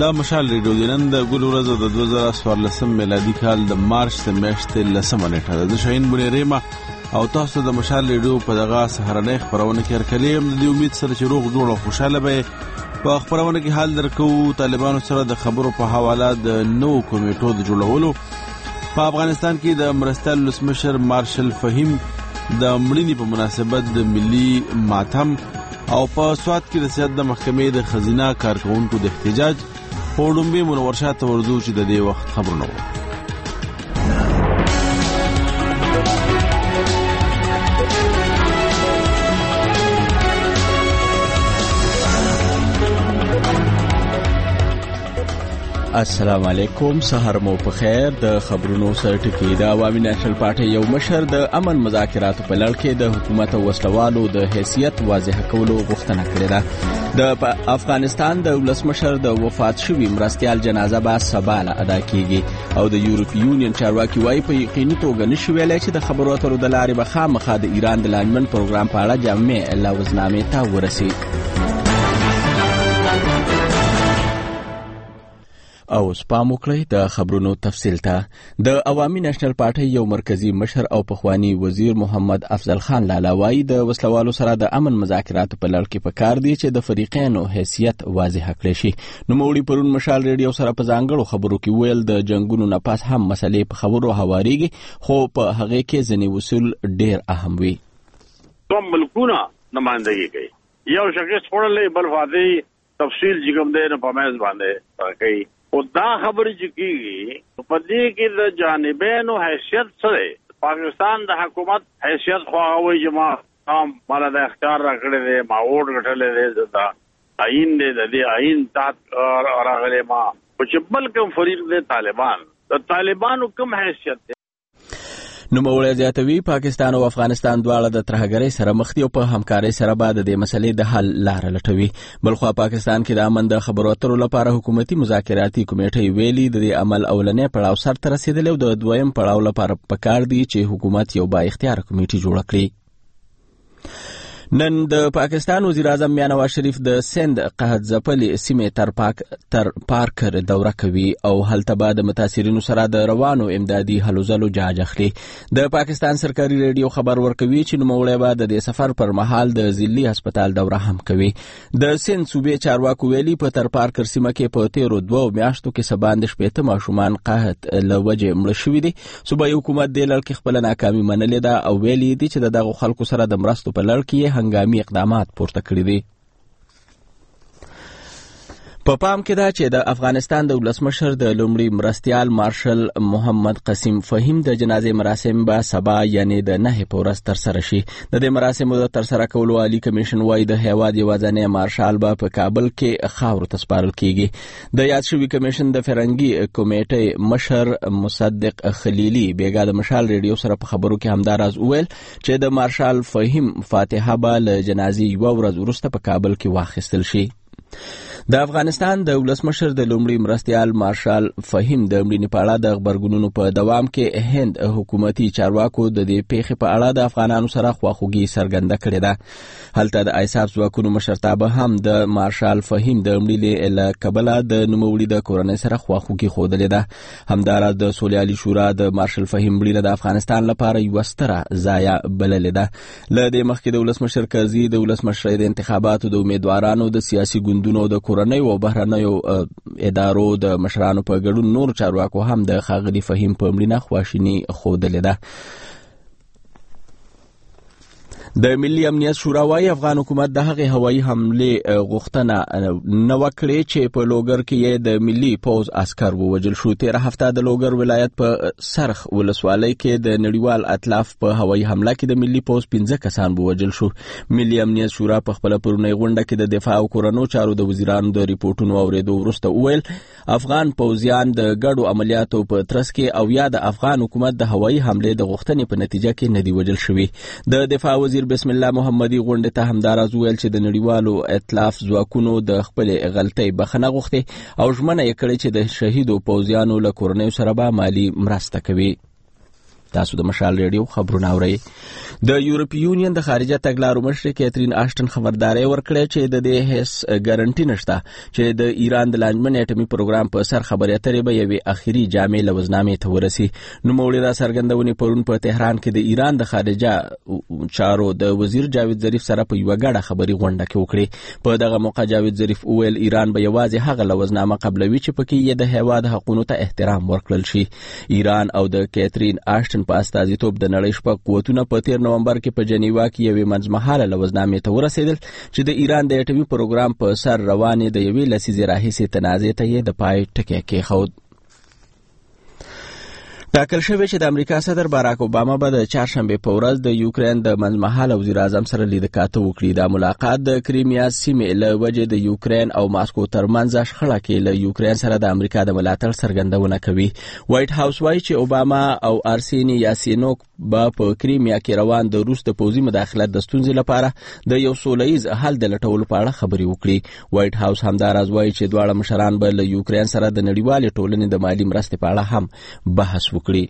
دا مشال ریډیو د نن د ګل ورځ د 2014 میلادي کال د مارچ د میاشتې 10 نیټه ده. د شاهین بونې ریما او تاسو د مشال ریډیو په دغه سهارنۍ خبرونه کې هرکلیم د امید سره چې روغ جوړ او خوشاله به په خبرونه کې حال درکو. طالبانو سره د خبرو په حواله د نو کمیټو د جوړولو په افغانستان کې د مرستیال ولسمشر مارشل فهیم د مړینې په مناسبت د ملي ماتم او په سوات کې د سیادت د محکمې د خزینه کارکونکو د احتجاج په لومبي منورشات ورزو چې د دې وخت خبرونه وو. السلام علیکم، سحر مو په خیر. د خبرونو سرټکی د عوامي نېشنل پارټي یو مشر د امن مذاکراتو په لړ کې د حکومت او وسلوالو د حیثیت واضح کولو غوښتنه کړې ده. د افغانستان د ولسمشر د وفات شوي مرستیال جنازه به سبا ادا کیږي او د یورپی یونین چارواکي وايي په یقیني توګه نشي ویلای چې د خبرو اترو د لارې به خامخا د ایران د لاندمن پروګرام په اړه جامع لوزنامې ته ورسي. او سپام وکړئ د خبرونو تفصیل ته. د عوامي نېشنل پارټي یو مرکزی مشر او پخوانی وزیر محمد افضل خان لالاوی د وسلوالو سره د امن مذاکراتو په لړ کې پکار دی چې د فریقینو حیثیت واضح کړي شي. نوموړي پرون مشال ریډیو سره په ځانګړو خبرو کې ویل د جنگونو نه پاس هم مسلې په خبرو هواريږي، خو په هغه کې ځینې اصول ډیر اهم وي. کوم ملکونه نمائندګي کوي، یو شخص وړلې بل فاضي تفصیل جګم دی نه په مېز باندې کوي. او دا خبرې چې کیږي په دې کې د جانبینو حیثیت سره پاکستان د حکومت حیثیت خواوي چې ما مال د اختیار راکړي دي، ما ووټ غټلې دي، دا عین دي، د دې عین تحت راغلي ما چې بل کوم فریق دي طالبان، د طالبانو کوم حیثیت دي. نوموړی زیاتوي پاکستان او افغانستان دواړه د ترهګرۍ سره مخ دي او په همکارۍ سره به د دې مسلې د حل لاره لټوي. بلخوا پاکستان کې د امن د خبرو اترو لپاره حکومتي مذاکراتي کمیټې ویلي د دې عمل اولنې پړاو سرته رسیدلی او د دویم پړاو لپاره پکار دی چې حکومت یو با اختیار کمیټې جوړ کړي. نن د پاکستان وزیر اعظم میاں نواز شریف د سند قحط ځپلې سیمې تر پارکر دوره کوي او هلته به د متاثرینو سره د روانو امدادي هلو ځلو جاج اخلي. د پاکستان سرکاري ریډیو خبر ورکوي چې نوموړی به د دې سفر پر مهال د ضلعي هسپتال دوره هم کوي. د سند صوبې چارواکو ویلي په تر پارکر سیمه کې په تیرو 2 میاشتو کې سباند شپېته ماشومان قحط له وجې مړه شوي دي. صوبایي حکومت دې لړ کې خپله ناکامي منلې ده او ویلي دي چې دغو خلکو سره د مرستو په لړ کې هنګامي اقدامات پورته کړي دي. په پام کې ده چې د افغانستان د ولسمشر د لومړي مرستیال مارشل محمد قسیم فهیم د جنازې مراسم به سبا یعنی د 9 په ورځ ترسره شي. د دې مراسمو د ترسره کولو عالی کمیشن وايي د هیواد یوازینی مارشال به په کابل کې خاورو ته سپارل کیږي. د یاد شوي کمیشن د فرنګي کمیټې مشر مصدق خلیلی بیګا د مشال ریډیو سره په خبرو کې همداراز وویل چې د مارشال فهیم فاتحه به له جنازې یوه ورځ وروسته په کابل کې واخیستل شي. د افغانستان د ولسمشر د لومړي مرستیال مارشال فهیم د مړینې په اړه د خبرګونونو په دوام کې هند حکومتي چارواکو د دې پیښې په اړه د افغانانو سره خواخوږي څرګنده کړې ده. هلته د ایساف ځواکونو مشرتابه هم د مارشال فهیم د مړینې له کبله د نوموړي د کورنۍ سره خواخوږي ښودلې ده. همداراز د سولهیالي شورا د مارشال فهیم مړینه د افغانستان لپاره یوه ستره ضایعه بللې ده. له دې مخکې د ولسمشر کرزي د ولسمشرۍ د انتخاباتو د امیدوارانو د سیاسي ګوندونو د کورنۍ او بهرنیو ادارو د مشرانو په ګډون نور چارواکو هم د ښاغلي فهیم په مړینه خواشیني ښودلې ده. د ملي امنیت شورا وايي افغان حکومت د هغې هوایي حملې غوښتنه نه وکړې چې په لوګر کې یې د ملي پوځ عسکر ووژل شو. تېره هفته د لوګر ولایت په سرخ ولسوالۍ کې د نړیوال اتلاف په هوایي حمله کې د ملي پوځ 15 کسان ووژل شو. ملي امنیت شورا په خپله پرونۍ غونډه کې د دفاع او کورنیو چارو د وزیرانو د ریپورټونو اورېدو وروسته وویل افغان پوځیان د ګډو عملیاتو په ترڅ کې او یا د افغان حکومت د هوایي حملې د غوښتنې په نتیجه کې نه دي وژل شوي. د دفاع وزیر بسم الله محمدي غونډې ته همداراز وویل چې د نړیوالو ائتلاف ځواکونو د خپلې غلطۍ بخښنه غوښتې او ژمنه یې کړې چې د شهیدو پوځیانو له کورنیو سره به مالي مرسته کوي. تاسو د مشال ریډیو خبرونه اورئ. د یورپی یونین د خارجه تګلارو مشر کیترین آشټن خبرداري ورکړه چې د دې هیڅ ګارانټي نشته چې د ایران د لانجمن اټومي پروګرام په سر خبرې اترې به یوې اخیری جامع لوزنامې ته ورسي. نوموړي دا څرګندونې پرون په تهران کې د ایران د خارجه چارو د وزیر جاوید ظریف سره په یوه ګډه خبري غونډه کې وکړي. په دغه موقع جاوید ظریف وویل ایران به یوازې هغه لوزنامه قبلوي چې پکې یې د هیواد حقوقو ته احترام ورکړل شي. ایران او د کیترین آشټن په استازیتوب د نړۍ شپږ قوتونه په 13 نومبر کې په جنیوا کې یوې منځمهاله لوزنامې ته ورسېدل چې د ایران د اټومي پروګرام په سر روانې د یوې لسیزې راهیسې تنازع ته یې د پای ټکی کېښود. ټاکل شوی چې د امریکا صدر باراک اوباما به د چهارشنبه په ورځ د یوکرين د منځمهاله وزیر اعظم سره لیدکاته وکړي. دا ملاقات د کریمیا سیمې له وجې د یوکرين او ماسکو ترمنځ شخړه کې له یوکرين سره د امریکا د ملاتړ څرګندونه کوي. وایټ هاوس وایي چې اوباما او ارسینی یاسینوک به په کریمیا کې روان د روس د پوځي مداخلت د ستونزې لپاره د یو سولهییز حل د لټولو په اړه خبرې وکړي. وایټ هاوس همداراز وایي چې دواړه مشران به له یوکرين سره د نړیوالې ټولنې د مالي مرستې په اړه هم بحث وکړي.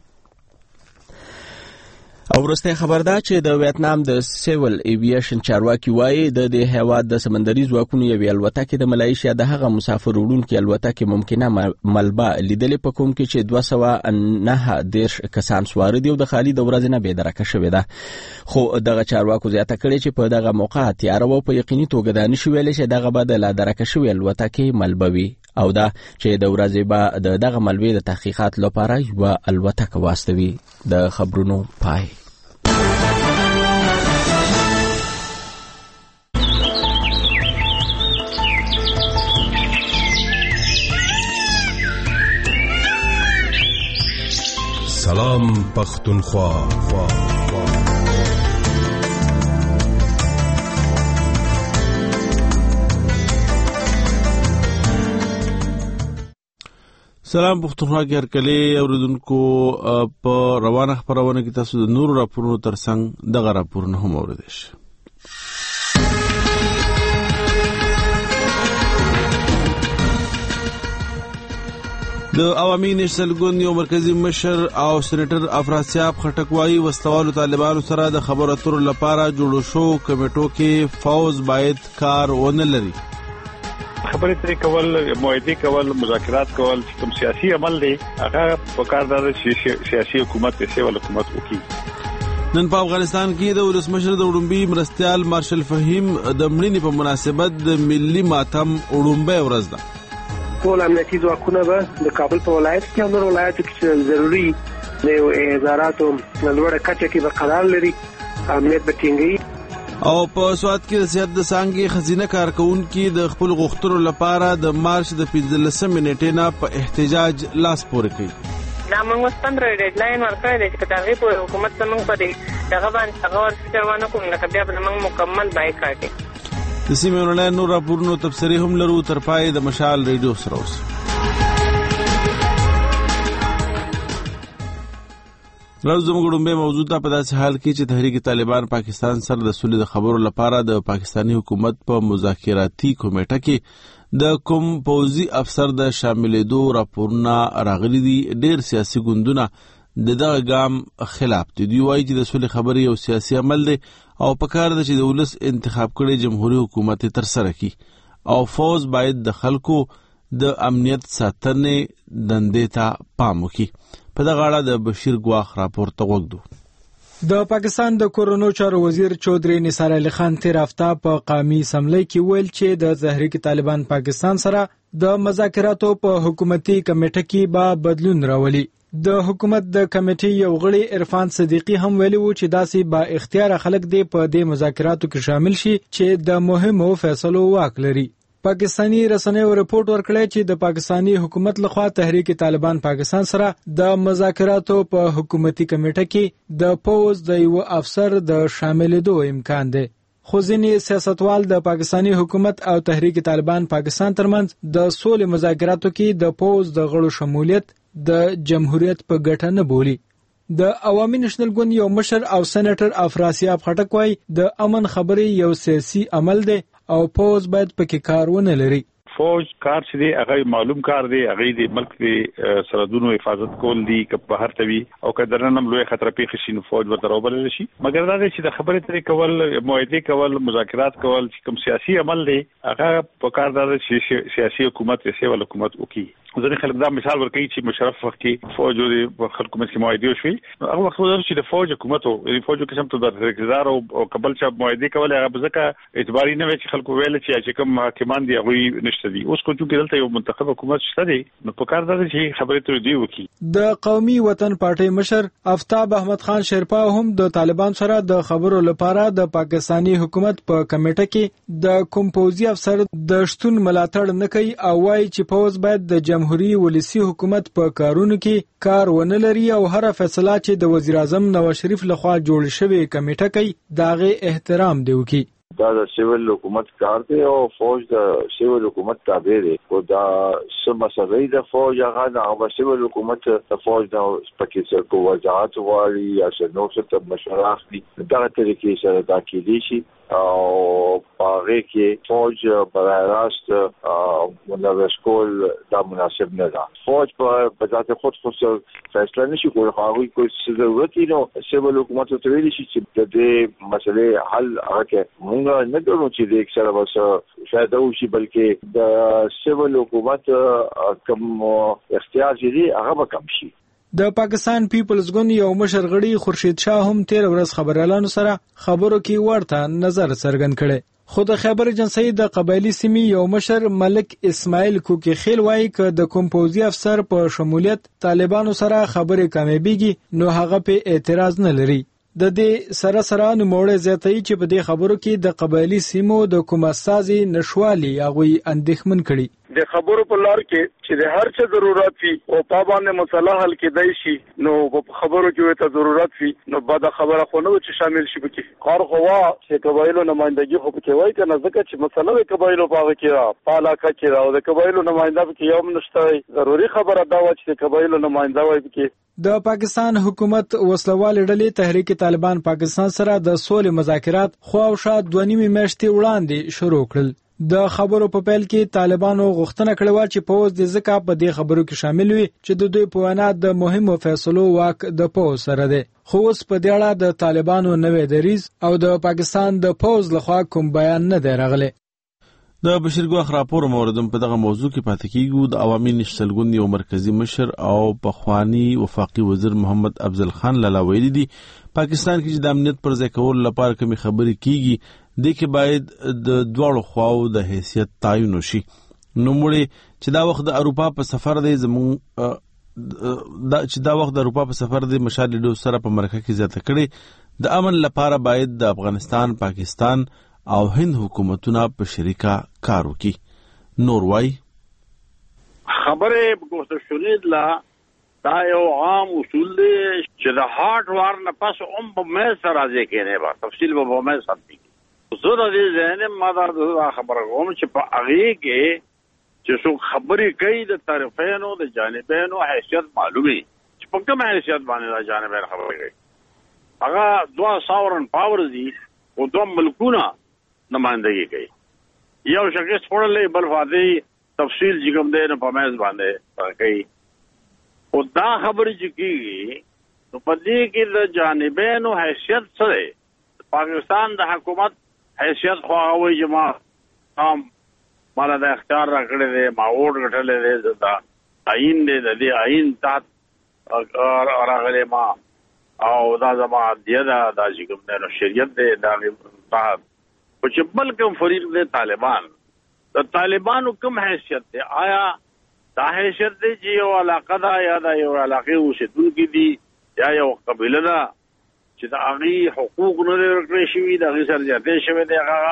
او وروسته خبر ده چې د ویتنام د سیول ایویشن چارواکي وایي د دې هیواد د سمندري ځواکونو یوې الوتکې د ملایشیا د هغه مسافر وړونکي الوتکې ممکنه ملبه لیدلې په کوم کې چې 209 کسان سوار دي او د خالي د ورځې نه بېدرکه شوې ده. خو دغه چارواکو زیاته کړې چې په دغه موقع تیاره و په یقیني توګه دا نشي ویلی چې دغه به د لا درکه شوې الوتکې ملبه وي او دا چې د ورځې به د دغه ملبې د تحقیقات لپاره یوه الوتکه واستوي. د خبرونو پای. سلام پختونخوا. سلام پختونخوا کې هرکلی اوریدونکو په روانه خبرونه کې تاسو د نورو راپورونو ترڅنګ دغه راپورونه هم اوریدئ شئ. د عوامي نېشنل ګوند یو مرکزی مشر او سېنیټر افراسیاب خټک وایي وسوالو طالبانو سره د خبرو اترو لپاره جوړو شو کمیټو کې فوز باید کار ونه لري. خبرې ترې کول، معاهدې کول، مذاکرات کول چې کوم سیاسي عمل دی هغه په کار ده چې سیاسي حکومت د سیول حکومت وکړي. نن په افغانستان کې د ولسمشر د وړومبي مرستیال مارشل فهیم د مړینې په مناسبت د ملي ماتم وړومبۍ ورځ ده. ټول امنیتي ځواکونه به د کابل په ولایت کې او نور ولایتو کې ضروري د اداراتو لوړه کچه کې برقرار لري، امنیت به ټینګوي. او په سواد کې د سیاست د څانګې خزینه کارکونکي د خپل غوښتنو لپاره د مارچ د 15 نیټې نه په احتجاج لاس پورې کوي. دا موږ اوس 15 ډیډلاین ورکړی دی چې په دغې پورې حکومت ته موږ په دې دغه باندې هغه ورسېټر ونه کړو لکه بیا به موږ مکمل بایکاټ کوي. د سیمې ونړۍ نور راپورونو تبصرې هم لرو. تر پای د مشال ریډیو سره اوسئ. راز زموږ وړومبی موضوع ته په داسې حال کې چې تحریک طالبان پاکستان سره د سولې د خبرو لپاره د پاکستاني حکومت په مذاکراتي کمیټه کې د کوم پوځي افسر د شاملېدو راپورونه راغلي دي. ډېر سیاسي ګوندونه د دغه ګام خلاف دي. دوی وایي چې د سولې خبرې یو سیاسي عمل دی او پکار ده چې د ولس انتخاب کړي جمهوریت حکومت ترسره کړي او فوز باید د خلکو د امنیت ساتنې دندې ته پام وکړي. په دغه اړه د بشیر ګواخ راپور ته وګورو. د پاکستان د کورونو چارو وزیر چودري نثار علي خان تیر هفته په قومي اسمبلی کې ویل چې د تحریک طالبان پاکستان سره د مذاکراتو په حکومتي کمیټه کې به بدلون راولي. د حکومت د کمیټې یو غړي عرفان صدیقی هم ویلي وو چې داسې با اختیار خلک دې په دې مذاکراتو کې شامل شي چې د مهمو فیصلو واک لري. پاکستانی رسنیو رپورت ورکړی چې د پاکستانی حکومت لخوا تحریک طالبان پاکستان سره د مذاکراتو په حکومتي کمیټه کې د پوز د یو افسر د شاملېدو امکان دی. خو ځینې سیاستوال د پاکستانی حکومت او تحریک طالبان پاکستان ترمنځ د سولې مذاکراتو کې د پوز د غړو شمولیت د جمهوریت په ګټه نه بولي. د عوامي نېشنل ګوند یو مشر او سېنیټر افراسیاب خټک وایي د امن خبرې یو سیاسي عمل دی او پوز باید پکې کار ونه لري. فوج کار چې دی هغه معلوم کار دی، هغه د ملک د سرحدونو حفاظت کول دي که بهر ته وي او که درنه لوی خطر پیښ شي نو فوج ورته راوبلل شي. مګر دا چې د خبرې ترې کول، معاهدې کول، مذاکرات کول چې کوم سیاسي عمل دی هغه په کار دا چې سیاسي حکومت سیول حکومت وکړي. ځینې خلک دا مثال ورکوي چې مشرف وخت کې فوج او خلکو مې معاهدې وشوي، هغه وخت ودر چې د فوج حکومت او فوج قسم ته د اقتدار او قبل چې معاهدې کول هغه ځکه اعتباري نه وي چې خلکو ویل چې کوم حاکمان دي هغه نشته دي. اوس کوم چې دلته یو منتخب حکومت شته دي نو په کار دا چې خبرې تر دې وکړي. د قومي وطن پارټي مشر آفتاب احمد خان شیرپا هم د طالبان سره د خبرو لپاره د پاکستانی حکومت په کمیټه کې د کوم پوځي افسر د شتون ملاتړ نه کوي او وايي چې پوز باید د جمهوریت ولسی حکومت په کارونو کې کار ونه لري او هر فیصله چې د وزیر اعظم نواز شریف لخوا جوړ شوی کمیټه کوي داغه احترام دی وکي. دا د سیول حکومت کار دی او فوج د سیول حکومت تابع دی او دا سمسوي د فوج هغه د سیول حکومت د فوج د پکې څه کو وضاحت والی یا څه نو څه مشوره اخلي دا طریقې سره دا کېدی شي او هغه کې فوج برای راست منوس کول دا مناسب نه ده. فوج په ذات خود فیصله نشي کولای، هغه کوئی ضرورت نو سیول حکومت ته ویل شي چې د دې مسلې حل هغه موږ نه درو چې د اکثر وسه شاید او شي بلکې د سیول حکومت کوم اختیار دی هغه کم شي. د پاکستان پیپلز ګوند یو مشر غړي خورشید شاه هم 13 ورځ خبريالانو سره خبرو کې ورته نظر څرګند کړي. خود خبر جنسي د قبایلی سیمې یو مشر ملک اسماعیل کوکی خیل وایي ک د کوم پوځي افسر په شمولیت طالبانو سره خبرې کامیابیږي نو هغه په اعتراض نه لري. د دې سره نوموړی زیاتوي چې په دې خبرو کې د قبایلی سیمو د کوم اساسي نشوالي هغه اندېښمن کړي. د خبرو په لار کې چې د هر څه ضرورت وي او په باندې مسله حل کېدای شي نو په خبرو کې ته ضرورت وي نو بعد خبره خو نو چې شامل شي پکې کار خوا چې قبایلو نمائندګي خو پکې وای کنه ځکه چې مسله د قبایلو په هغه کې را پالاکه کې را او د قبایلو نمائنده پکې یو نشته. ضروري خبره دا و چې قبایلو نمائنده وای پکې. د پاکستان حکومت وسلوال ډلې تحریک طالبان پاکستان سره د سولې مذاکرات خو او شاد 2.5 میاشتې وړاندې شروع کړل. د خبرو په پیل کې طالبانو غوښتنه کړې چې پوز د ځکه په دې خبرو کې شامل وي چې د دوی په وینا د مهمو فیصلو واک د پوز سره دی. خو اوس په دې اړه د طالبانو نوې دریځ او د پاکستان د پوز لخوا کوم بیان نه دی راغلی. د بشیرګوخ راپور موردم په دغه موضوع کې پاتې کیږو. د عوامي نشتل ګوند یو مرکزی مشر او پخوانی وفاقي وزیر محمد افضل خان لالا ویلي دي پاکستان کې د امنیت پر ځای کول لپاره کومې خبرې کیږي د کې باید د دواړو خواو د حیثیت تعین وشي. نو مړي چې دا وخت د اروپا په سفر دی مشال لیدو سره په مرکه کې زیاته کړي د امن لپاره باید د افغانستان، پاکستان او هند حکومتونه په شریکه کار وکړي. نور وای خبره کوشش شولید لا دا یو عام اصول دی چې د هارت وار نه پس په مې سره راځي کې نه با تفصیل به مې ساتي. زه د دې ځنه ما دا خبره کوم چې په هغه کې چې څو خبرې کوي د طرفینو د جانبینو حیثیت معلومي چې په کومه حیثیت باندې د جانبین خبرې کوي. هغه دوه ساورن پاور دي او دوه ملکونه نمائندګي کوي. یو شخص پړلې بل فادي تفصیل چې کوم دی نه په مېز باندې کوي او دا خبرې چې کیږي نو په دې کې د جانبینو حیثیت څه پاکستان د حکومت حیثیت خو هغه جما هم مالا د اختیار راکړی دی ما ووټ ګټلی دی دا عین دی د دې عین تحت راغلی ما او دا زما دیه ده دا چې کوم دی نو شریعت دی دا تحت خو چې بل کوم فریق دی طالبان د طالبانو کوم حیثیت دی آیا دا حیثیت دی چې یو علاقه ده یا دا یو علاقې اوسېدونکي دي یا یو قبیله ده چې د هغې حقوق نه ورکړی شوي د هغې سره زیاتې شوی دی هغه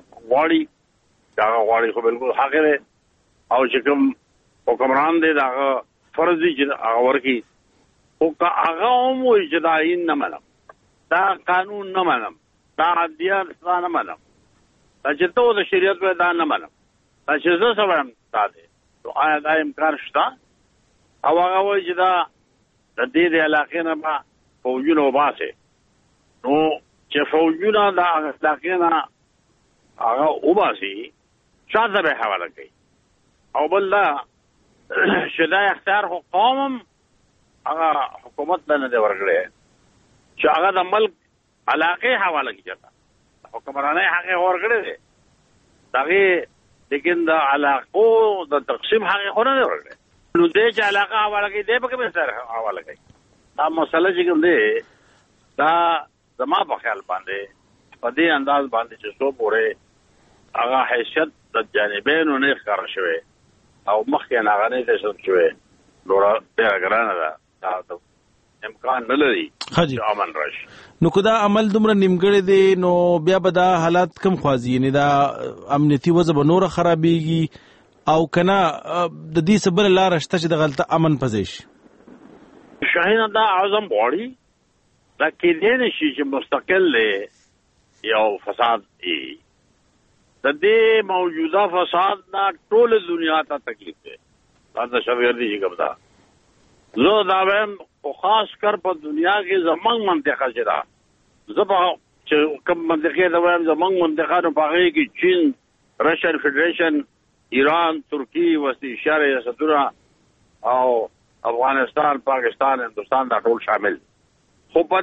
غواړي خو بلکل حق دی او چې کوم حکمران دی د هغه فرض دی چې هغه ورکړي خو که هغه هم وایي چې دا عین نه منم دا قانون نه منم دا عدیه دا نه منم دا چې ته د شریعت وایي دا نه منم دا چې زه څه وایم دا دی نو آیا دا امکان شته او هغه وایي چې دا د دې د علاقې نه به فوجونه وباسي نو چې فوجونه د علاقې نه هغه وباسي چا ته به حواله کوي او بل دا چې دا اختیار خو قوم هغه حکومت نه دی ورکړی چې هغه د ملک علاقه حواله کیږي حکمرانۍ حق ورکړی دی دغه لیکن د علاقو د تقسیم حق خو نه دی ورکړی نو دې چې علاقه حواله کوي دې به کوم سره حواله کوي دا مسله چې کوم دی دا زما په خیال باندې په دې انداز باندې چې څو پورې هغه حیثیت د جانبینو نه ښکار شوی او مخکې نه غنې ته شو شوی نور ډېر ګرانه ده دا امکان نه لري چې امن راشي نو کدا عمل دومره نیمګړی دی نو بیا به دا حالات کم خوازي یعنی دا امنیتي وضع به نور خرابېږي او کنه د دې سبل لار شته چې د غلطه امن پزیش شاهین دا اعظم غواړي دا کې دې نشي چې مستقل له یو فساد ای د دې موجوده فساد نه ټول دنیا ته تکلیف دی دا د شویردي کوم دا زه دا وایم او خاص کر په دنیا کې زمنګ منطقه جره زبا چې کوم منطقه دا وایم زمنګ منطقه نو پاره کې چین رشین فدریشن ایران ترکی وسطی اشاره ریاستونه او افغانستان پاکستان هندوستان دا ټول شامل خو په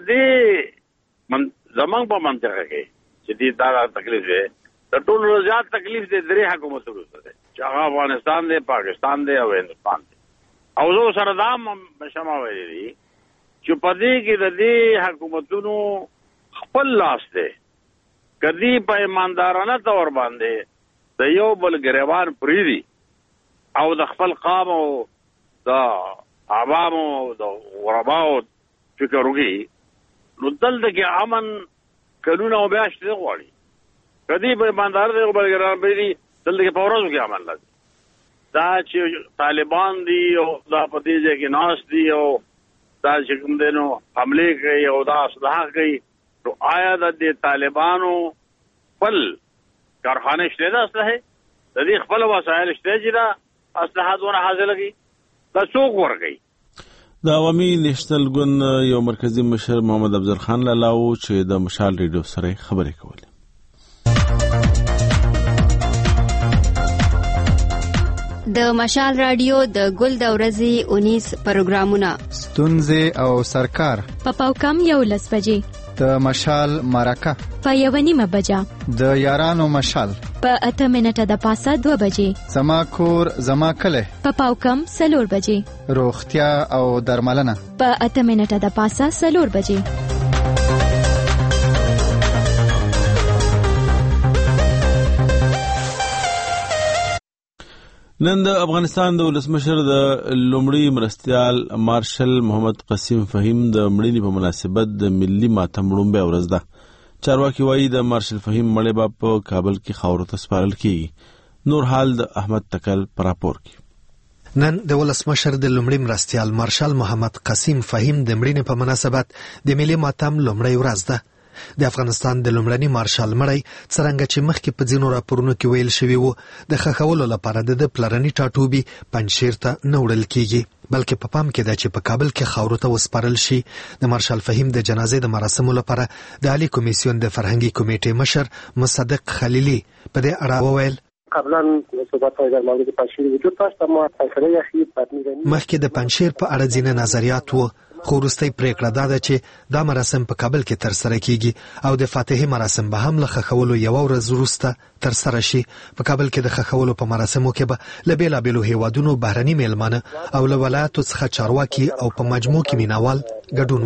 دې زمنګ په منطقه کې چې دې دا تکلیف دی د ټولو زیات تکلیف دی درې حکومتونو سره چې هغه افغانستان دی پاکستان دی او هندوستان دی او زه سره دا شمه ویلي چې په دې کې د دې حکومتونو خپل لاس دی کدی په ایماندارانه تور باندې د یو بل ګریوان پریدي او د خپل قام او د عوامو د غرباو فکر وکړي نو دلته کې امن قانون او بیاشت دی غواړي کدی به ایماندار دی او بلګران به دي دلته کې په ورځو کې امن لازم دا چې طالبان دي او دا په دې ځای کې ناس دي او دا چې کوم دي نو حمله کوي او دا اصلاح کوي نو آیا د دې طالبانو خپل کارخانه شته دا اصلاح د دې خپل وسایل شته چې دا اصلاحاتونه حاصل کړي دا څوک ورګي د عوامي نېشنل ګوند یو مرکزی مشر محمد افضل خان لالاو چې د مشال ریډیو سره خبرې کولې د مشال رادیو د ګل د ورځې 19 پروګرامونه ستونزې او سرکار په پاوکم یو لس بجې د مشال مرکه په 1:30 بجه د یارانو مشال په 8 منټه د پاسه 2 بجې زما کور زما کله په پاوکم 4 بجې روغتیا او درملنه په 8 منټه د پاسه 4 بجې نن د افغانستان د ولسمشر د لومړي مرستیال مارشل محمد قسیم فهیم د مړینې په مناسبت د ملي ماتم لومړۍ ورځ ده چارواکي وایي د مارشل فهیم مړی په کابل کې خاورو ته سپارل کیږي نور حال د احمد تکل پر راپور کې نن د ولسمشر د لومړي مرستیال مارشل محمد قسیم فهیم د مړینې په مناسبت د ملي ماتم لومړۍ ورځ ده د افغانستان د لومړني مارشال مړی څرنګه چې مخکې په ځینو راپورونو کې ویل شوی وو د خښولو لپاره د پلرني ټاټوبي پنجشیر ته نه وړل کیږي بلکې په پام کې ده چې په کابل کې خاورو ته وسپارل شي د مارشال فهیم د جنازې د مراسمو لپاره د عالی کمیسیون د فرهنګي کمیټې مشر مصدق خلیلی په دې اړه وویل قبلا صحبت‌های در مورد پنجشیر وجود داشت اما فیصله اخیر مخکې د پنجشیر په اړه ځینې نظریات وو خو وروستۍ پریکړه دا ده چې دا مراسم په کابل کې ترسره کیږي او د فاتحې مراسم به هم له خښولو یوه ورځ وروسته ترسره شي په کابل کې د خښولو په مراسمو کې به له بیلابیلو هیوادونو بهرني میلمانه او له ولایاتو څخه چارواکي او په مجموع کې مینوال ګډون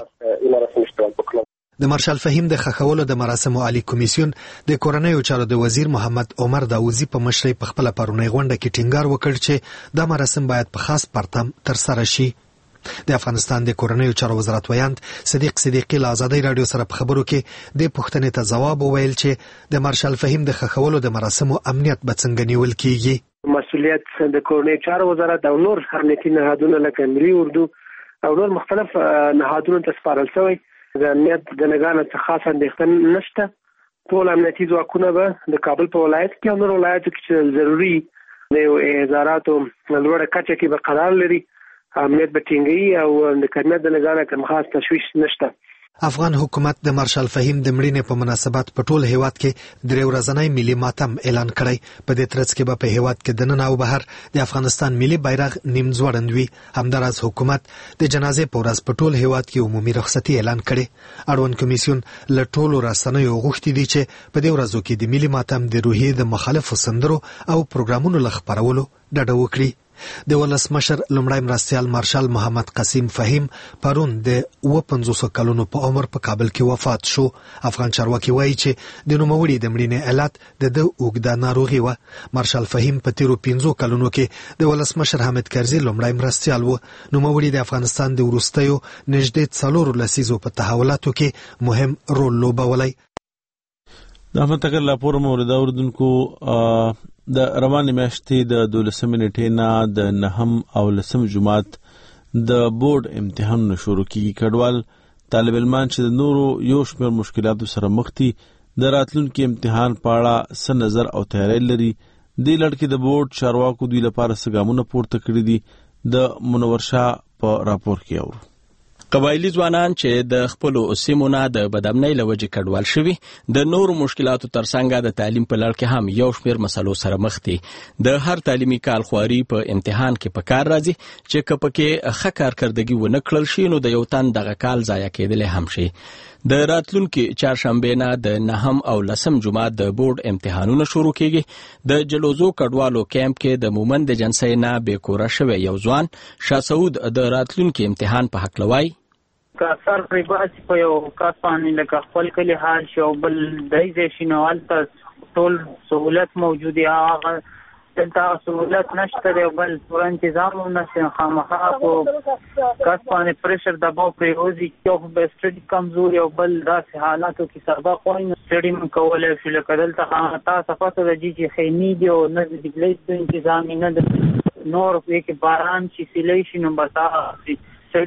وکړي د مارشال فهیم د خښولو د مراسمو عالی کمیسیون د کورنیو چارو د وزیر محمد عمر داوودزي په مشرۍ په خپله پرونۍ غونډه کې ټینګار وکړ چې دا مراسم باید په خاص پرتم ترسره شي د افغانستان د کورنیو چارو وزارت ویاند صدیق صدیقی له آزادۍ رادیو سره په خبرو کې د پوښتنې ته ځواب وویل چې د مارشال فهیم د خښولو د مراسمو امنیت به څنګه نیول کیږي مسؤلیت د کورنیو چارو وزارت او نور امنیتي نهادونه لکه ملي اردو او نور مختلف نهادونو ته سپارل شوی د امنیت د نگران څخه خاص اندېښنه نشته ټول امنیتي ځواکونه به د کابل په ولایت کې او نور ولایتو کې ضروري د احضاراتو لوړه کچه کې به قرار لري امنیت به ټینګي او د کمیت د نگران کوم خاص تشویش نشته افغان حکومت د مارشال فهیم د مړینې په مناسبت په ټول هیواد کې 3 ورځنی ملي ماتم اعلان کړی. په دې ترڅ کې په هیواد کې د نن او بهر د افغانستان ملي بیرغ نیم ځوړند وي. همداراز حکومت د جنازې په ورځ په ټول هیواد کې عمومي رخصتي اعلان کړي. اړوند کمیسیون له ټولو رسنیو غوښتي دي چې په دې ورځو کې د ملي ماتم د روحیې د مخالفو سندرو او پروګرامونو له خپرولو ډډه وکړي. د ولسمشر لومړی مرستیال مارشال محمد قسیم فهیم پرون د 50 کلونو په عمر په کابل کې وفات شو. افغان چارواکي وایي چې د نوموړي د مړینې علت د اوږده ناروغي و. مارشال فهیم په تیرو 15 کلونو کې د ولسمشر حامد کرزي لومړی مرستیال و. نوموړي د افغانستان د وروستیو نږدې 4 لسیزو په تحولاتو کې مهم رول لوبولی. د منتقل راپور مورد اوردونکو د روانې میاشتې د 12 نیټې نه د 9 او 10 جماعت د بورډ امتحانونه شروع کیږي. کډوال طالب علمان چې د نورو یو شمېر مشکلاتو سره مخ دي د راتلونکي امتحان په اړه څه نظر او تیاری لري. دې لړ کې د بورډ چارواکو دوی لپاره څه ګامونه پورته کړي دي د منور شاه په راپور کې اورو. قبایلی ځوانان چې د خپلو سیمو نه د بدامنۍ له وجې کډوال شوي د نورو مشکلاتو ترڅنګ د تعلیم په لړ کې هم یو شمېر مسلو سره مخ دي. د هر تعلیمي کال خواري په امتحان کې په کار راځي چې که پکې ښه کارکردګي ونه کړل شي نو د یو تن دغه کال ضایع کېدلی هم شي. د راتلونکي چهارشنبې نه د 9 او 10 جماعت د بورډ امتحانونه شروع کیږي. د جلوزو کډوالو کیمپ کې د مومند جنسۍ نه بیکوره شوی یو ځوان شاه سعود د راتلونکي امتحان په حق لوي. که اثر پرې باسي په یو کس باندې لکه خپل کلي حال شي او بل دی ځای شي نو هلته ټول سهولت موجود دی. هغه دلته سهولت نشته دی او بل پوره انتظام هم نشته. خامخا په کس باندې پریشر دباو پرېوځي یو خو به سټډي کمزوري او بل داسې حالاتو کې سبق وایي نو سټډي هم کولی شي. لکه دلته تاسو پته ده چې خیمې دي او نه د بجلۍ انتظام نه ده نور کې باران شي سیلی شي نو بس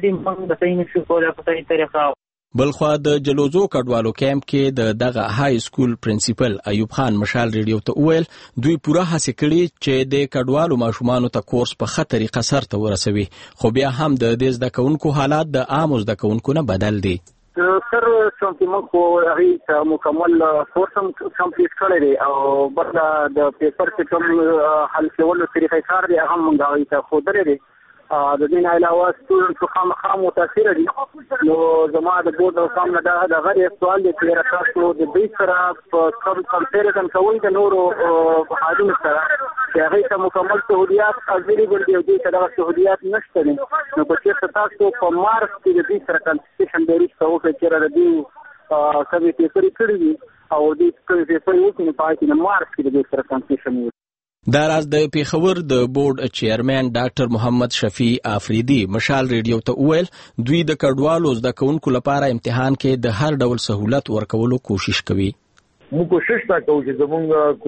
بلخوا د جلوزو کډوالو کیمپ کې د دغه های سکول پرنسپل ایوب خان مشال ریډیو ته وویل دوی پوره هڅه کړې چې د کډوالو ماشومانو ته کورس په ښه طریقه سرته ورسوي خو بیا هم د دې زده کوونکو حالات د عامو زده کوونکو نه بدل دي. سر چې موږ خو هغې مکمل کورس هم کمپلیټ کړی دی او بل د پیپر چې کوم حل کولو طریقې کار دی هغه هم موږ هغې ته ښودلی دی. د دې نه علاوه سټوډنټ خامخا متاثره دي نو زما د بورډ او سام نه دغه سوال دی چې تاسو د دې سره په کمپیریزن کوئ د نورو حالونو سره چې هغې ته مکمل سهولیات اویلیبل دي او دې ته دغه سهولیات نشته دي نو په چېرته تاسو په مارکس کې د دې سره کنسلټیشن ډېرې څه وکړئ چېرې د دې سبې پیپرې کړي دي او دې کومې پیپرې وکړي نو په هغې کې د مارکس کې د دې سره کنسلټیشن وکړي. دا راز د پیښور د بورډ چیرمن ډاکټر محمد شفیع افریدي مشال ریډیو ته وویل دوی د کډوالو زده کوونکو لپاره امتحان کې د هر ډول سهولت ورکولو کوشش کوي. موږ کوشش تا کوو چې زمونږ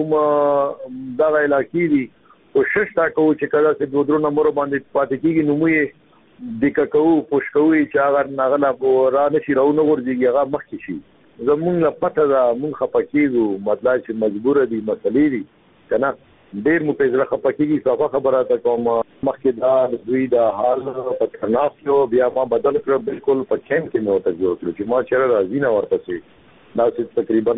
کوم دغه علاقې دي کوشش تا کوو چې کله چې 2 نمبر باندې پاتې کېږي نو موږ د ککو پوښ کوو چې هغه ناغله را نشي راونه ورځي هغه مخکې شي. زمونږ پته ده مونږ خپکیږو مطلب چې مجبور دي مسلې دي کنه ډېر مو په ځړه خپکیږي صفه خبره تا کوم مخکې دا دوی د حال په تناسیو بیا ما بدل کړ بالکل په کیمپ کې مو ته جوړ کړ چې ما چیرې راځي نه ورته دا چې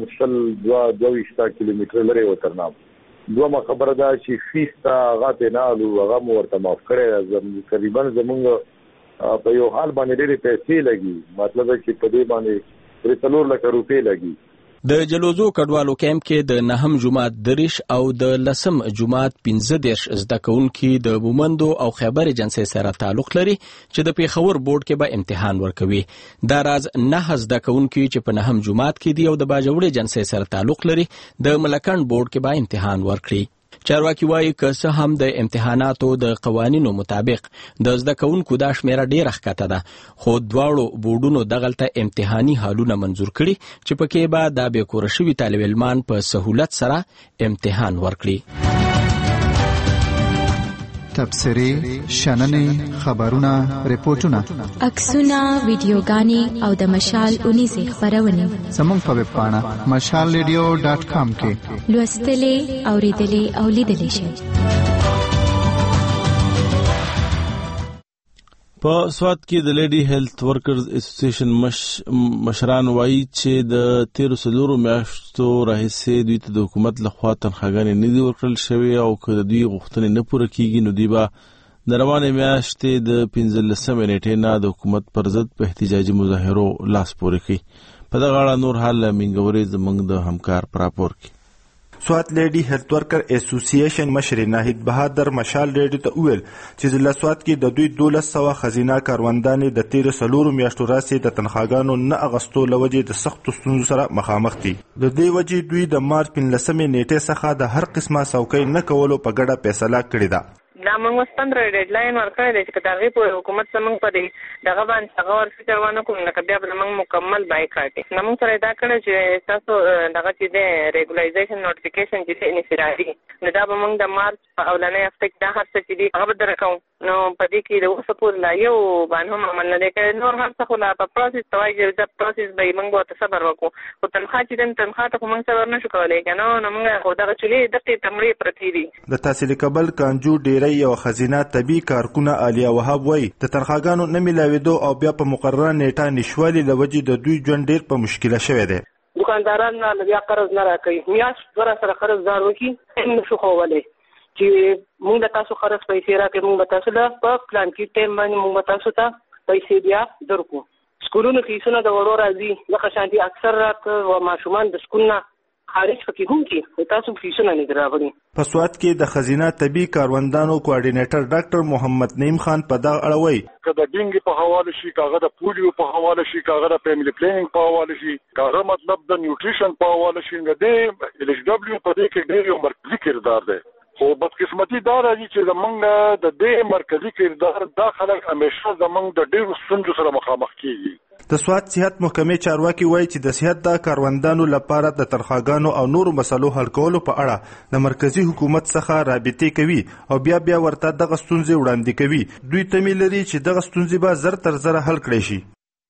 تقریبا 22 کیلومتر لري وترنام دوه خبره دا چې فیس تا غاته نه لو هغه مو ورته معاف کړی تقریبا زمونږ په یو حال باندې ډېرې پیسې لګي مطلب چې په دې باندې 3 لک روپۍ لګي. د جلوزو کډوالو کیمپ کې د 9 جماعت درش او د 10 جماعت 15 زده کوونکي د مومندو او خیبر جنسۍ سره تعلق لري چې د پیښور بورډ کې به امتحان ورکوي. دا راز 9 زده کوونکي چې په 9 جماعت کې دي او د باجوړي جنسۍ سره تعلق لري د ملکند بورډ کې به امتحان ورکړي. چارواکي وایي که څه هم د امتحاناتو د قوانینو مطابق د زده کوونکو دا شمیره ډیره ښکته ده خو دواړو بورډونو دغلته امتحاني حالونه منظور کړي چې پکې به دا بیکوره شوي طالب علمان په سهولت سره امتحان ورکړي. تبصرې شننې خبرونه ریپورتونه عکسونه ویډیوګانې او د مشال 19 خبرونه زموږ په ویب پاڼه mashalradio.com کې لوستلې اوریدلې او لیدلې شئ. په سوات کې د لیډي هیلث ورکرز اسوسییشن مشران وایي چې د 13 میاشتو راهیسې دوی ته د حکومت لخوا تنخواګانې نه دي ورکړل شوې او که د دوی غوښتنې نه پوره کیږي نو دوی به د روانې میاشتې د 15 نیټې نه د حکومت پر ضد په احتجاجي مظاهرو لاس پورې کوي. په دغه اړه نور حال منګوري زموږ د همکار پر راپور کې. سوات لیډي هیلث ورکر اسوسییشن مشر ناهید بهادر مشال ریډیو ته وویل چې د سوات کې د دوی 1200 خزینه کاروندانې د 13 میاشتو راځي د تنخواګانو نه اغستو لوجې د سختو ستونزو سره مخامخ دي. د دې وجې دوی د مارچ 15 نیټې څخه د هر قسمه څوکۍ نه کولو په ګډه فیصله کړې ده. دا موږ ستندر ډیډلاین ورکړی دی چې کتاغي په حکومت سمون په دی دغه باندې هغه ورفکر ونه کوم نه کبیا به موږ مکمل بایکاټ نو موږ سره دا کړی چې تاسو دغه چې دی ریګولایزیشن نوټیفیکیشن چې دی انفرادي نو دا به موږ د مارچ په اولنۍ هفته کې دا هر څه چې دی هغه به درکوم نو په دې کې د اوسه پورې لا یو باندې هم عمل نه دی کړی نور هر څه خو لا په پروسس توای چې دا پروسس به موږ ورته صبر وکړو خو تنخوا چې دی تنخوا ته موږ صبر نشو کولی که نو موږ خو دغه چلې دغې تمړې پرتې دي. د تحصیل کابل کانجو ډیری یو خزینه طبي کارکونه عالیه وهاب وایي د تنخواګانو نه میلاوېدو او بیا په مقرره نیټه نشوالي له وجې د دوی ژوند ډېر په مشکله شوی دی. دکانداران نه بیا قرض نه راکوي میاشت دوه سره قرضدار وکړي هم نشو ښوولی چې موږ د تاسو قرض پیسې راکړې موږ به تاسو له په پلان کې ټایم باندې موږ به تاسو ته پیسې بیا درکړو. سکولونو فیسونه د وړو راځي لکه شانتي اکثر راته ماشومان د سکول نه خارج پکې هم کې تاسو فیسونه نه راغلي. په سوات کې د خزینه طبي کاروندانو کوارډینیټر ډاکټر محمد نعیم خان په دغه اړه وایي که د ډینګ په حواله شي کاغه د پولیو په حواله شي کاغه د فیملی پلانینګ په حواله شي کاغه مطلب د نیوټریشن په حواله شي د ایلیجیبل په دې کې ډېر یو مرکزي کردار دی. خو بدقسمتي دا راځي چې زمونږ د دې مرکزي کردار دا خلک همیشه زمونږ د ډېرو ستونزو سره مخامخ کیږي. د سوات صحت محکمې چارواکي وایي چې د صحت د کاروندانو لپاره د تنخواګانو او نورو مسلو حل کولو په اړه د مرکزی حکومت څخه رابطې کوي او بیا ورته دغه ستونزې وړاندې کوي. دوی تمه لري چې دغه ستونزې به زر تر زره حل کړي شي.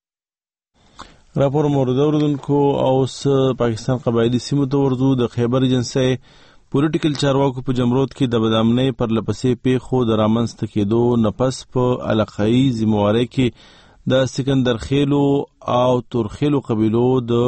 راپور مورد اوردونکو او پاکستان قبایلی سیمو ته ورځو. د خیبر ایجنسۍ پولیټیکل چارواکو په جمرود کې د بدامنۍ پر لپسې پیښو د رامنځته کېدو نفس په علاقایي ذمہوارۍ کې د سکندر خیلو او تورخیلو قبیلو د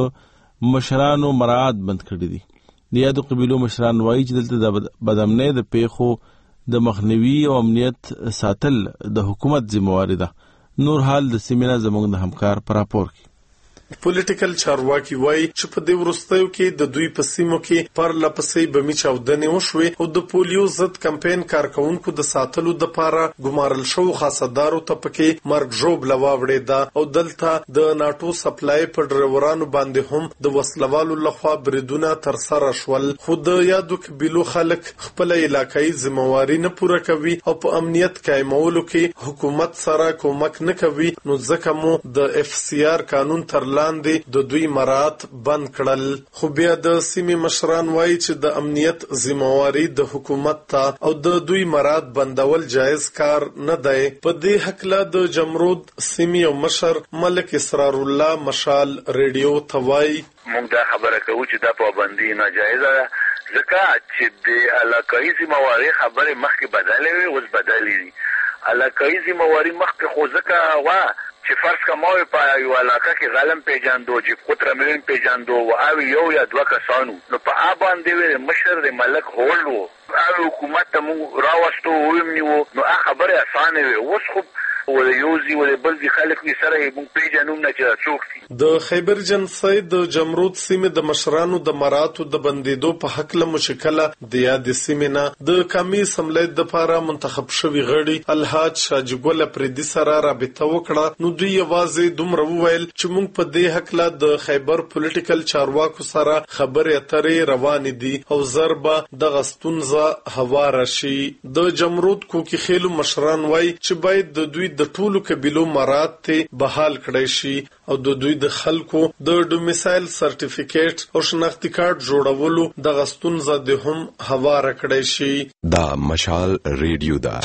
مشرانو مراعات بند کړي دي. د یادو قبیلو مشران وایي چې دلته د بدامنۍ د پیښو د مخنیوي او امنیت ساتل د حکومت ذمہواري ده. نور حال د سیمینار زموږ د همکار پر راپور کې. پولیټیکل چارواکي وایي چې په دې وروستیو کې د دوی په سیمو کې پر لپسې بمي چاودنې وشوې او د پولیو ضد کمپاین کارکونکو د ساتلو دپاره ګمارل شو خاصدارو ته پکې مرګ ژوبله واوړېده او دلته د ناټو سپلای په ډریورانو باندې هم د وسلوالو لخوا بریدونه ترسره شول. خو د یادو قبیلو خلک خپله علاقایي ذمہواري نه پوره کوي او په امنیت قایمولو کې حکومت سره کومک نه کوي نو ځکه مو د اف سی آر قانون تر لاندې د دوی مراعات بند کړل. خو بیا د سیمې مشران وایي چې د امنیت ذمہواري د حکومت ته او د دوی مراعات بندول جایز کار نه دی. په دې هکله د جمرود سیمې او مشر ملک اسرار الله مشال ریډیو ته وایي موږ دا خبره کوو چې دا پابندي ناجایزه ده ځکه چې د علاقایي ذمہواري خبرې مخکې بدلې وي اوس بدلې دي. علاقایي ذمہواري مخکې خو ځکه وا چې فرض کماوي په یو علاقه کې غلم پیجاندو چې قطره ملین پیجاندو او یو یا دوه کسانو نو په آبان دی مشر د ملک هولو او حکومت ته مو راوستو ویمنیو نو خبره اسانه وي. اوس خو ول یوزي ول بل دي خلک وي سره مونږ پیژنوم نه چې څوک دي. د خیبر جنسۍ د جمرود سیمې د مشرانو د مراتو د بندیدو په حق له مشکله د یاد سیمې نه د کمی سملې د لپاره منتخب شوی غړي الحاج شاجګل پردي سره رابطه وکړه. نو دوی یوازې دومره وویل چې مونږ په دې حق له د خیبر پولیټیکل چارواکو سره خبرې اترې روان دي او ضربه د غستونزه هوار شي. د جمرود کوکی خېلو مشران وای چې باید د دوی د ټولو قبیلو مراد ته بحال کړی شي او د دوی د خلکو د ډومیسایل سرټیفیکیټ او شناختی کارت جوړولو د غستون زده هم هوار کړی شي. دا مشال ریډیو دا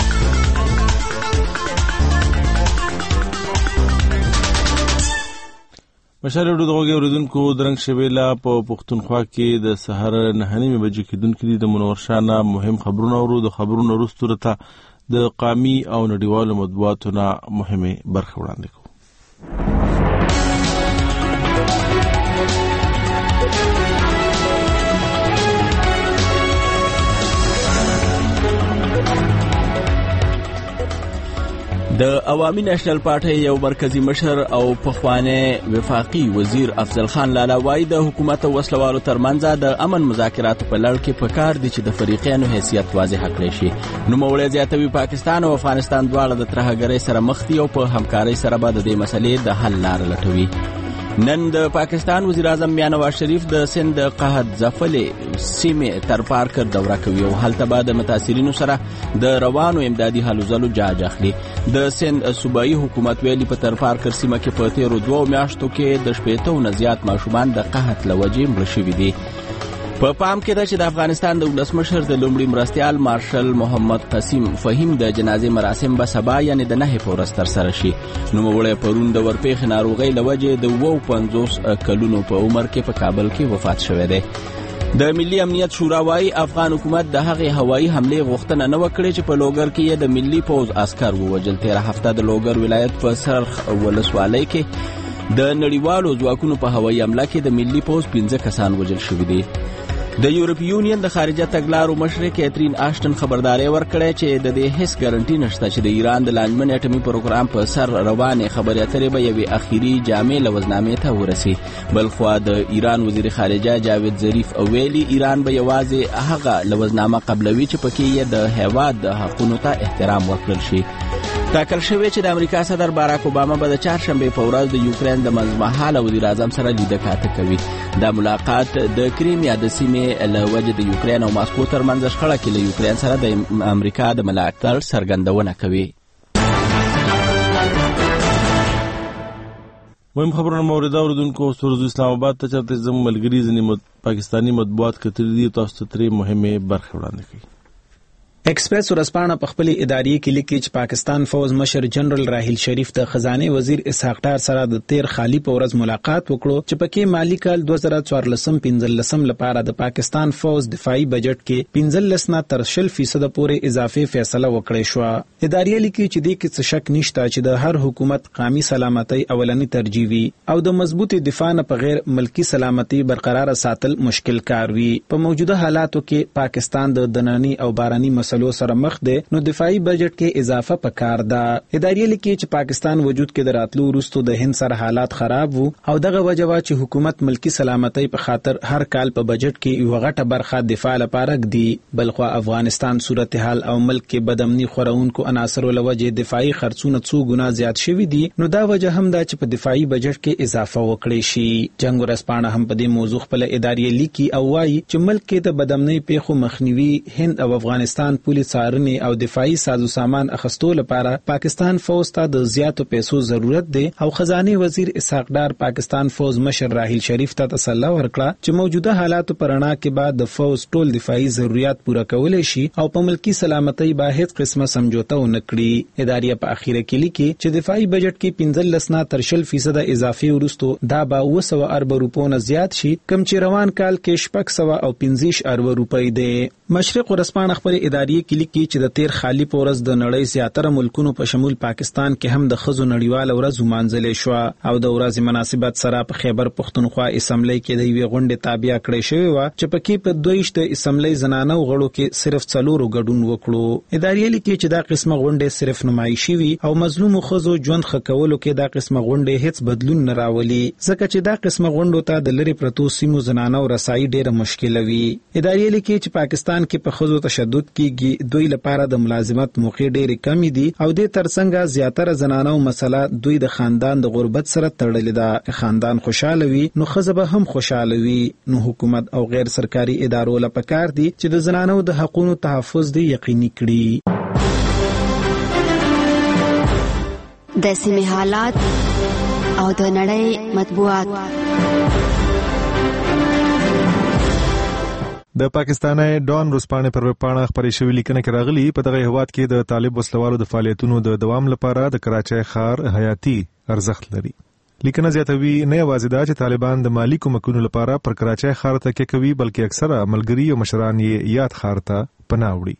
مشال ریډیو دغه اوریدونکو درنګ شویلا په پښتونخوا کې د سحر 9:30 بجې کې دونکو د منور شاه مهم خبرونه ورو د خبرونو وروسته د قامي او نړیوالو مطبوعاتو نه مهمه برخه وړاندې کوو. د عوامي نېشنل پارټۍ یو مرکزی مشر او پخوانی وفاقي وزیر افضل خان لالا وایي د حکومت او وسلوالو ترمنځ د امن مذاکراتو په لړ کې پکار دي چې د فریقینو حیثیت واضح کړي شي. نوموړی زیاتوي پاکستان او افغانستان دواړه د ترهګرۍ سره مخ دي او په همکارۍ سره به د دې مسلې د حل لار لټوي. نن د پاکستان وزیر اعظم میاں نواز شریف د سند د قحط ځپلې سیمې تر پارکر دوره کوي او هلته به د متاثرینو سره د روانو امدادي هلو ځلو جاج اخلي. د سند صوبایي حکومت ویلي په تر پارکر سیمه کې په تیرو 2 میاشتو کې د 80 نه زیات ماشومان د قحط له وجې مړه شوي دي. په پام کې ده چې د افغانستان د ولسمشر د لومړي مرستیال مارشل محمد قسیم فهیم د جنازې مراسم به سبا یعنی د 9 په ورځ ترسره شي. نوموړی پرون د ورپېښې ناروغۍ له وجې د 50 کلونو په عمر کې په کابل کې وفات شوی دی. د ملي امنیت شورا وايي افغان حکومت د هغې هوایي حملې غوښتنه نه وکړي چې په لوګر کې یې د ملي پوځ عسکر ووژل. 13 هفته د لوګر ولایت په سرخ ولسوالۍ کې د نړیوالو ځواکونو په هوایي حمله کې د ملي پوځ 15 کسان وژل شوي دي. د یورپی یونین د خارجه تګلارو مشر کیترین آشټن خبرداري ورکړې چې د دې هیڅ ګارانټي نشته چې د ایران د لانجمن اټومي پروګرام په سر روانه خبرې اترې به یوې اخیری جامع لوزنامې ته ورسي. بلخوا د ایران وزیر خارجه جاوید ظریف او ویلي ایران به یوازې هغه لوزنامه قبلوي چې پکې یې د هیواد د حقوقو ته احترام ورکړل شي. ټاکل شوی چې د امریکا صدر باراک اوباما به د چهارشنبه په ورځ د یوکرين د منځمهاله وزیر اعظم سره لیدنه کاته کوي. دا ملاقات د کریمیا د سیمې له وجې د یوکرين او ماسکو ترمنځ شخړه کې له یوکرين سره د امریکا د ملاتړ څرګندونه کوي. مهم خبرونه موریدا اوردونکو سورز اسلام آباد ته چرته زموږ ملګری ځنی پاکستانی مطبوعات کتل دي تاسو ته ترې مهمه برخه وړاندې کوي. ایکسپریس ورځپاڼه په خپل اداري کې لیکي چې پاکستان فوز مشر جنرال راحیل شریف د خزانه وزیر اسحاق ډار سره د 13 خالی په ورځ ملاقات وکړو چې پکې مالی کال 2014-15 لپاره د پاکستان فوز دفاعي بجټ کې 15 نه تر 20% پورې اضافي فیصله وکړې شو. اداري لیکي چې د کې څه شک نشته چې د هر حکومت قومي سلامتۍ اولنی ترجیح وي او د مضبوطی دفاع نه بغیر ملکی سلامتۍ برقرار ساتل مشکل کار وي. په موجوده حالاتو کې پاکستان د دننی او باراني مسلو سره مخ دی نو دفاعي بجټ کې اضافه پکار ده. اداري لیکي چې پاکستان وجود کې د راتلو وروسته د هند سره حالات خراب وو او دغه وجوه چې حکومت ملکی سلامتۍ په خاطر هر کال په بجټ کې یو غټه برخه دفاع لپاره کړي. بلخوا افغانستان صورتحال او ملک کې بدامني خورونکو عناصرو لوجه دفاعي خرڅونه 2 غنا زیات شوي دي نو دا وجه هم دا چې په دفاعي بجټ کې اضافه وکړي شي. جنگ ورځپاڼه هم په دې موضوع خپل اداري لیکي او وايي چې ملک کې د بدامني پیښو مخنیوي هند او افغانستان پولیس څارنې او دفاعي سازو سامان اخستو لپاره پاکستان فوج ته د زیاتو پیسو ضرورت دی او خزانه وزیر اسحاق ډار پاکستان فوج مشر راحیل شریف ته تسلی ورکړه چې موجوده حالاتو پرانا کې بعد د فوج ټول دفاعي ضرورت پوره کولای شي او په ملکی سلامتۍ به هیڅ قسمه سمجوته ونه کړي. ادارې په اخیره کې لیکي چې دفاعي بجټ کې 15 نه تر 20% اضافي ورستو دا به 200 ارب روپو نه زیات شي کم چې روان کال کې 615 ارب روپۍ دی. مشرق ورځپاڼه خپل ادارې کې لیکي چې د 13 خالی په ورځ د نړۍ زیاتره ملکونو په شمول پاکستان کې هم د خزو نړیوال ورځ ومانځلې شو او د ورځې مناسبت سره په خیبر پښتونخوا اسمبلی کې د یوې غونډې تابع کړې شوې و چې پکې په 22 اسمبلی زنانو غړو کې صرف 4 ګډون وکړو. ادارې لیکي چې دا قسمه غونډې صرف نمایشي وي او مظلوم خزو ژوند خکولو کې دا قسمه غونډې هیڅ بدلون نه راولي ځکه چې دا قسمه غونډو ته د لری پرتو سیمو زنانو رسایي ډېره مشکله وي. ادارې لیکي چې پاکستان کې په خزو تشدد کېږي دوی لپاره د ملازمت موقع ډېرې کمې دي او د ترڅنګ زیاتره زنانو مسله دوی د خاندان د غربت سره تړلې ده. خاندان خوشاله وي نو ښځه به هم خوشاله وي. نو حکومت او غیر سرکاري ادارو له پکار دي چې د زنانو د حقوقو تحفظ دی یقیني کړي. د سیمې حالات او د نړۍ مطبوعات. د پاکستاني ډان روسپانې پر وپاڼه خبرې شوې لیکنه کې راغلي په دغه هیواد کې د طالب وسلوالو د فعالیتونو د دوام لپاره د کراچۍ ښار حیاتي ارزښت لري. لیکنه زیاتوي نه یوازې دا چې طالبان د مالی کومکونو لپاره پر کراچۍ ښار تکیه کوي بلکې اکثره ملګري او مشران یې یاد ښار ته پناه وړي.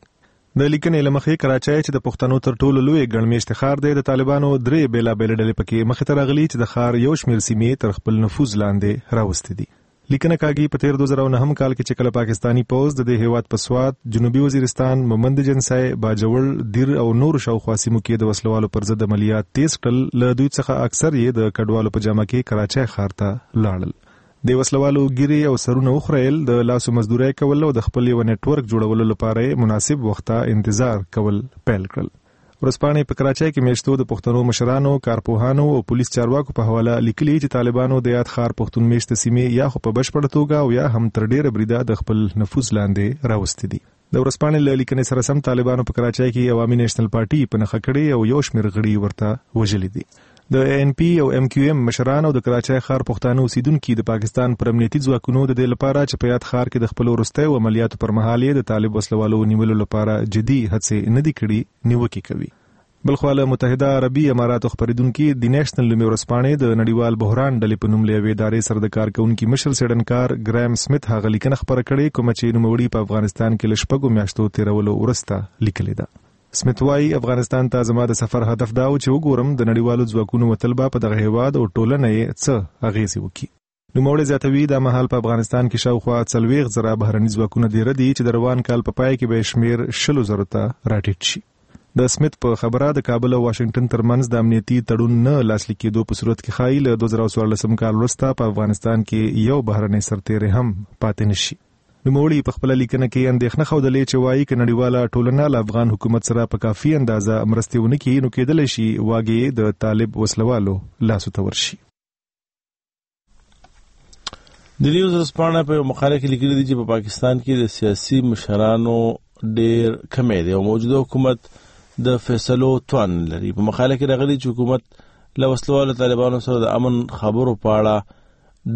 د لیکنې لمخې کراچۍ چې د پښتنو تر ټولو لوی ګڼمیشت ښار دی د طالبانو 3 بیلابېل ډلې پکې مخې ته راغلي چې د ښار یو شمېر سیمې تر خپل نفوذ لاندې راوستې دي. لیکنه کاږي په تیر 2009 کال کې چې کله پاکستانی پوز د دې هیواد په سوات، جنوبي وزیرستان، مومند جنسای، باجوړ، دیر او نور شاوخوا سیمو کې د وسلوالو پر ضد عملیات تیز کړل. له دوی څخه اکثر یې د کډوالو په جامه کې کراچۍ ښار ته لاړل. د وسلوالو ګیري او سرونه وخریل، د لاسو مزدوري کول او د خپل یو نیټورک جوړولو لپاره مناسب وخته انتظار کول پیل کړل. ورځپاڼې په کراچۍ کې میشتو د پښتنو مشرانو، کارپوهانو او پولیس چارواکو په حواله لیکلي چې طالبانو د یاد ښار پښتون میشت سیمې یا خو په بشپړه توګه او یا هم تر ډیره بریده د خپل نفوذ لاندې راوستي دي. د ورځپاڼې له لیکنې سره سم طالبانو په کراچۍ کې عوامي نیشنل پارټي په نښه کړې او یو شمېر غړي ورته وژلي دي. د ANP او MQM مشران او د کراچۍ ښار پښتانه اوسیدونکي د پاکستان پر امنیتي ځواکونو د دې لپاره چې په یاد ښار کې د خپل وروستیو عملیاتو پر مهال یې د طالب وسلوالو نیولو لپاره جدي هڅې نه دي کړي نیوکې کوي. بلخوا له متحده عربي اماراتو خبرېدونکي د نېشنل لومې ورځپاڼې د نړیوال بحران ډلې په نوم له یوې ادارې سره د کارکوونکي مشر څېړنکار ګرام سمیت هغه لیکنه خپره کړې کومه چې نوموړي په افغانستان کې له 6 میاشتو تېرولو وروسته لیکلې ده. سمیت وایي افغانستان ته زما د سفر هدف دا و چې وګورم د نړیوالو ځواکونو وتل به په دغه هیواد او ټولنه یې څه اغېزې وکړي. نوموړی زیاتوي دا مهال په افغانستان کې شاوخوا 40,000 بهرني ځواکونه دیره دي چې د روان کال په پای کې به شمېر 10,000 ته راټیټ شي. د سمیت په خبره د کابل او واشنگټن ترمنځ د امنیتي تړون نه لاسلیک کېدو په صورت کې ښایي له 2014 کال وروسته په افغانستان کې یو بهرنی سرتیری هم پاتې نشي. نوموړي په خپله لیکنه کې اندېښنه ښودلې چې وایي که نړیواله ټولنه له افغان حکومت سره په کافي اندازه مرستې ونه کړي نو کېدلی شي واګې د طالب وسلوالو لاسو ته ورشي. د نیوز ورځپاڼه په یو مقاله کې لیکلي دي چې په پاکستان کې د سیاسي مشرانو ډېر کمی دی او موجوده حکومت د فیصلو توان لري. په مقاله کې راغلي چې حکومت له وسلوالو طالبانو سره د امن خبرو په اړه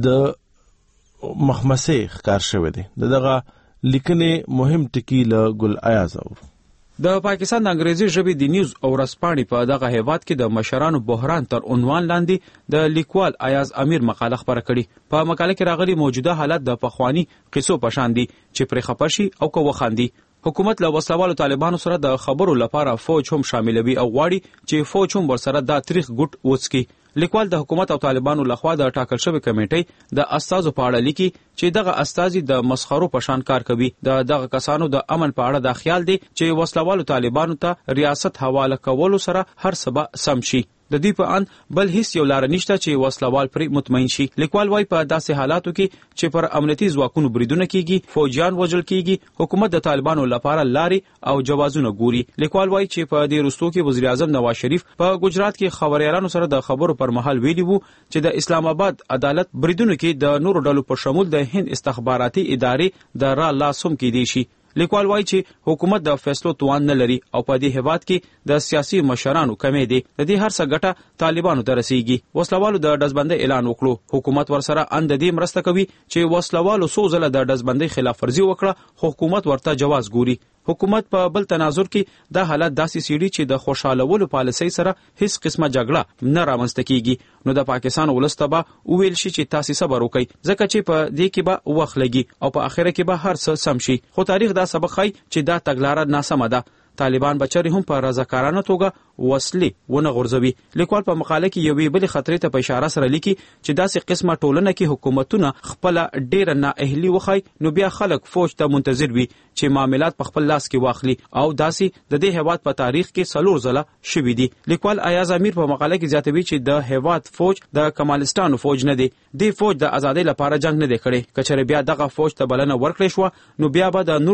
د مخمسې ښکار شوی دی. دغه لیکنې مهم ټکي له ګل ایاز اورو. د پاکستان د انګریزي ژبې د نیوز او ورځپاڼې په دغه هیواد کې د مشرانو بحران تر عنوان لاندې د لیکوال ایاز امیر مقاله خپره کړې. په مقاله کې راغلي موجوده حالت د پخوانی قصو په شان دي چې پرې خپه شي او که وخاندي. حکومت له وسلوالو طالبانو سره د خبرو لپاره فوج هم شاملوي او غواړي چې فوج هم ورسره دا تاریخ ګټ وڅکي. لیکوال د حکومت او طالبانو لخوا د ټاکل شوی کمیټې د استازو په اړه لیکي چې دغه استازي د مسخرو په شان کار کوي. دغه کسانو د امن په اړه دا خیال دی چې وسلوالو طالبانو ته ریاست حواله کولو سره هر څه به سم شي. د دې په ان بل هیڅ یو لار نشته چې وسلوال پرې مطمئن شي. لیکوال وايي په داسې حالاتو کې چې پر امنیتي ځواکونو بریدونه کیږي، فوجیان وژل کیږي، حکومت د طالبانو لپاره لارې او جوازونه ګوري. لیکوال وايي چې په دې وروستو کې وزیر اعظم نواز شریف په گجرات کې خبريالانو سره د خبرو پر مهال ویلي وو چې د اسلام آباد عدالت بریدونو کې د نورو ډلو په شمول د هند استخباراتي ادارې د را لاسوم کېدی شي. لیکوال وايي چې حکومت د فیصلو توان نه لري او په دې هیواد کې د سیاسي مشرانو کمی دی. د دې هر څه ګټه طالبانو ته رسیږي. وسلوالو د ډزبندۍ اعلان وکړو. حکومت ورسره اند دې مرسته کوي چې وسلوالو څو ځله د ډزبندۍ خلاف ورزي وکړه خو حکومت ورته جواز ګوري. حکومت په بل تناظر کې دا حالت داسې سیړي چې د خوشالولو پالیسۍ سره هیڅ قسمه جګړه نه رامنځته کیږي. نو د پاکستان ولس ته به وویل شي چې تاسو صبر وکړئ ځکه چې په دې کې به وخت لګي او په اخره کې به هر څه سم شي. خو تاریخ دا سبق ښيي چې دا تګلاره ناسمه ده. طالبان بچری هم په رضاکارانه توګه وسلې ونه غورځوي. لیکوال په مقاله کې یوې بلې خطرې ته په اشاره سره لیکي چې داسې قسمه ټولنه کې حکومتونه خپل ډېر نااهلي وخی نو بیا خلک فوج ته منتظر وي چې معاملات په خپل لاس کې واخلي او داسې د دې هیواد په تاریخ کې 4 ځله شوي دي. لیکوال ایاز امیر په مقاله کې زیاتوي چې د هیواد فوج د کمالستانو فوج نه دی. د فوج د ازادۍ لپاره جنگ نه دی کړی. کچره بیا دغه فوج ته بلنه ورکړې شو نو بیا به د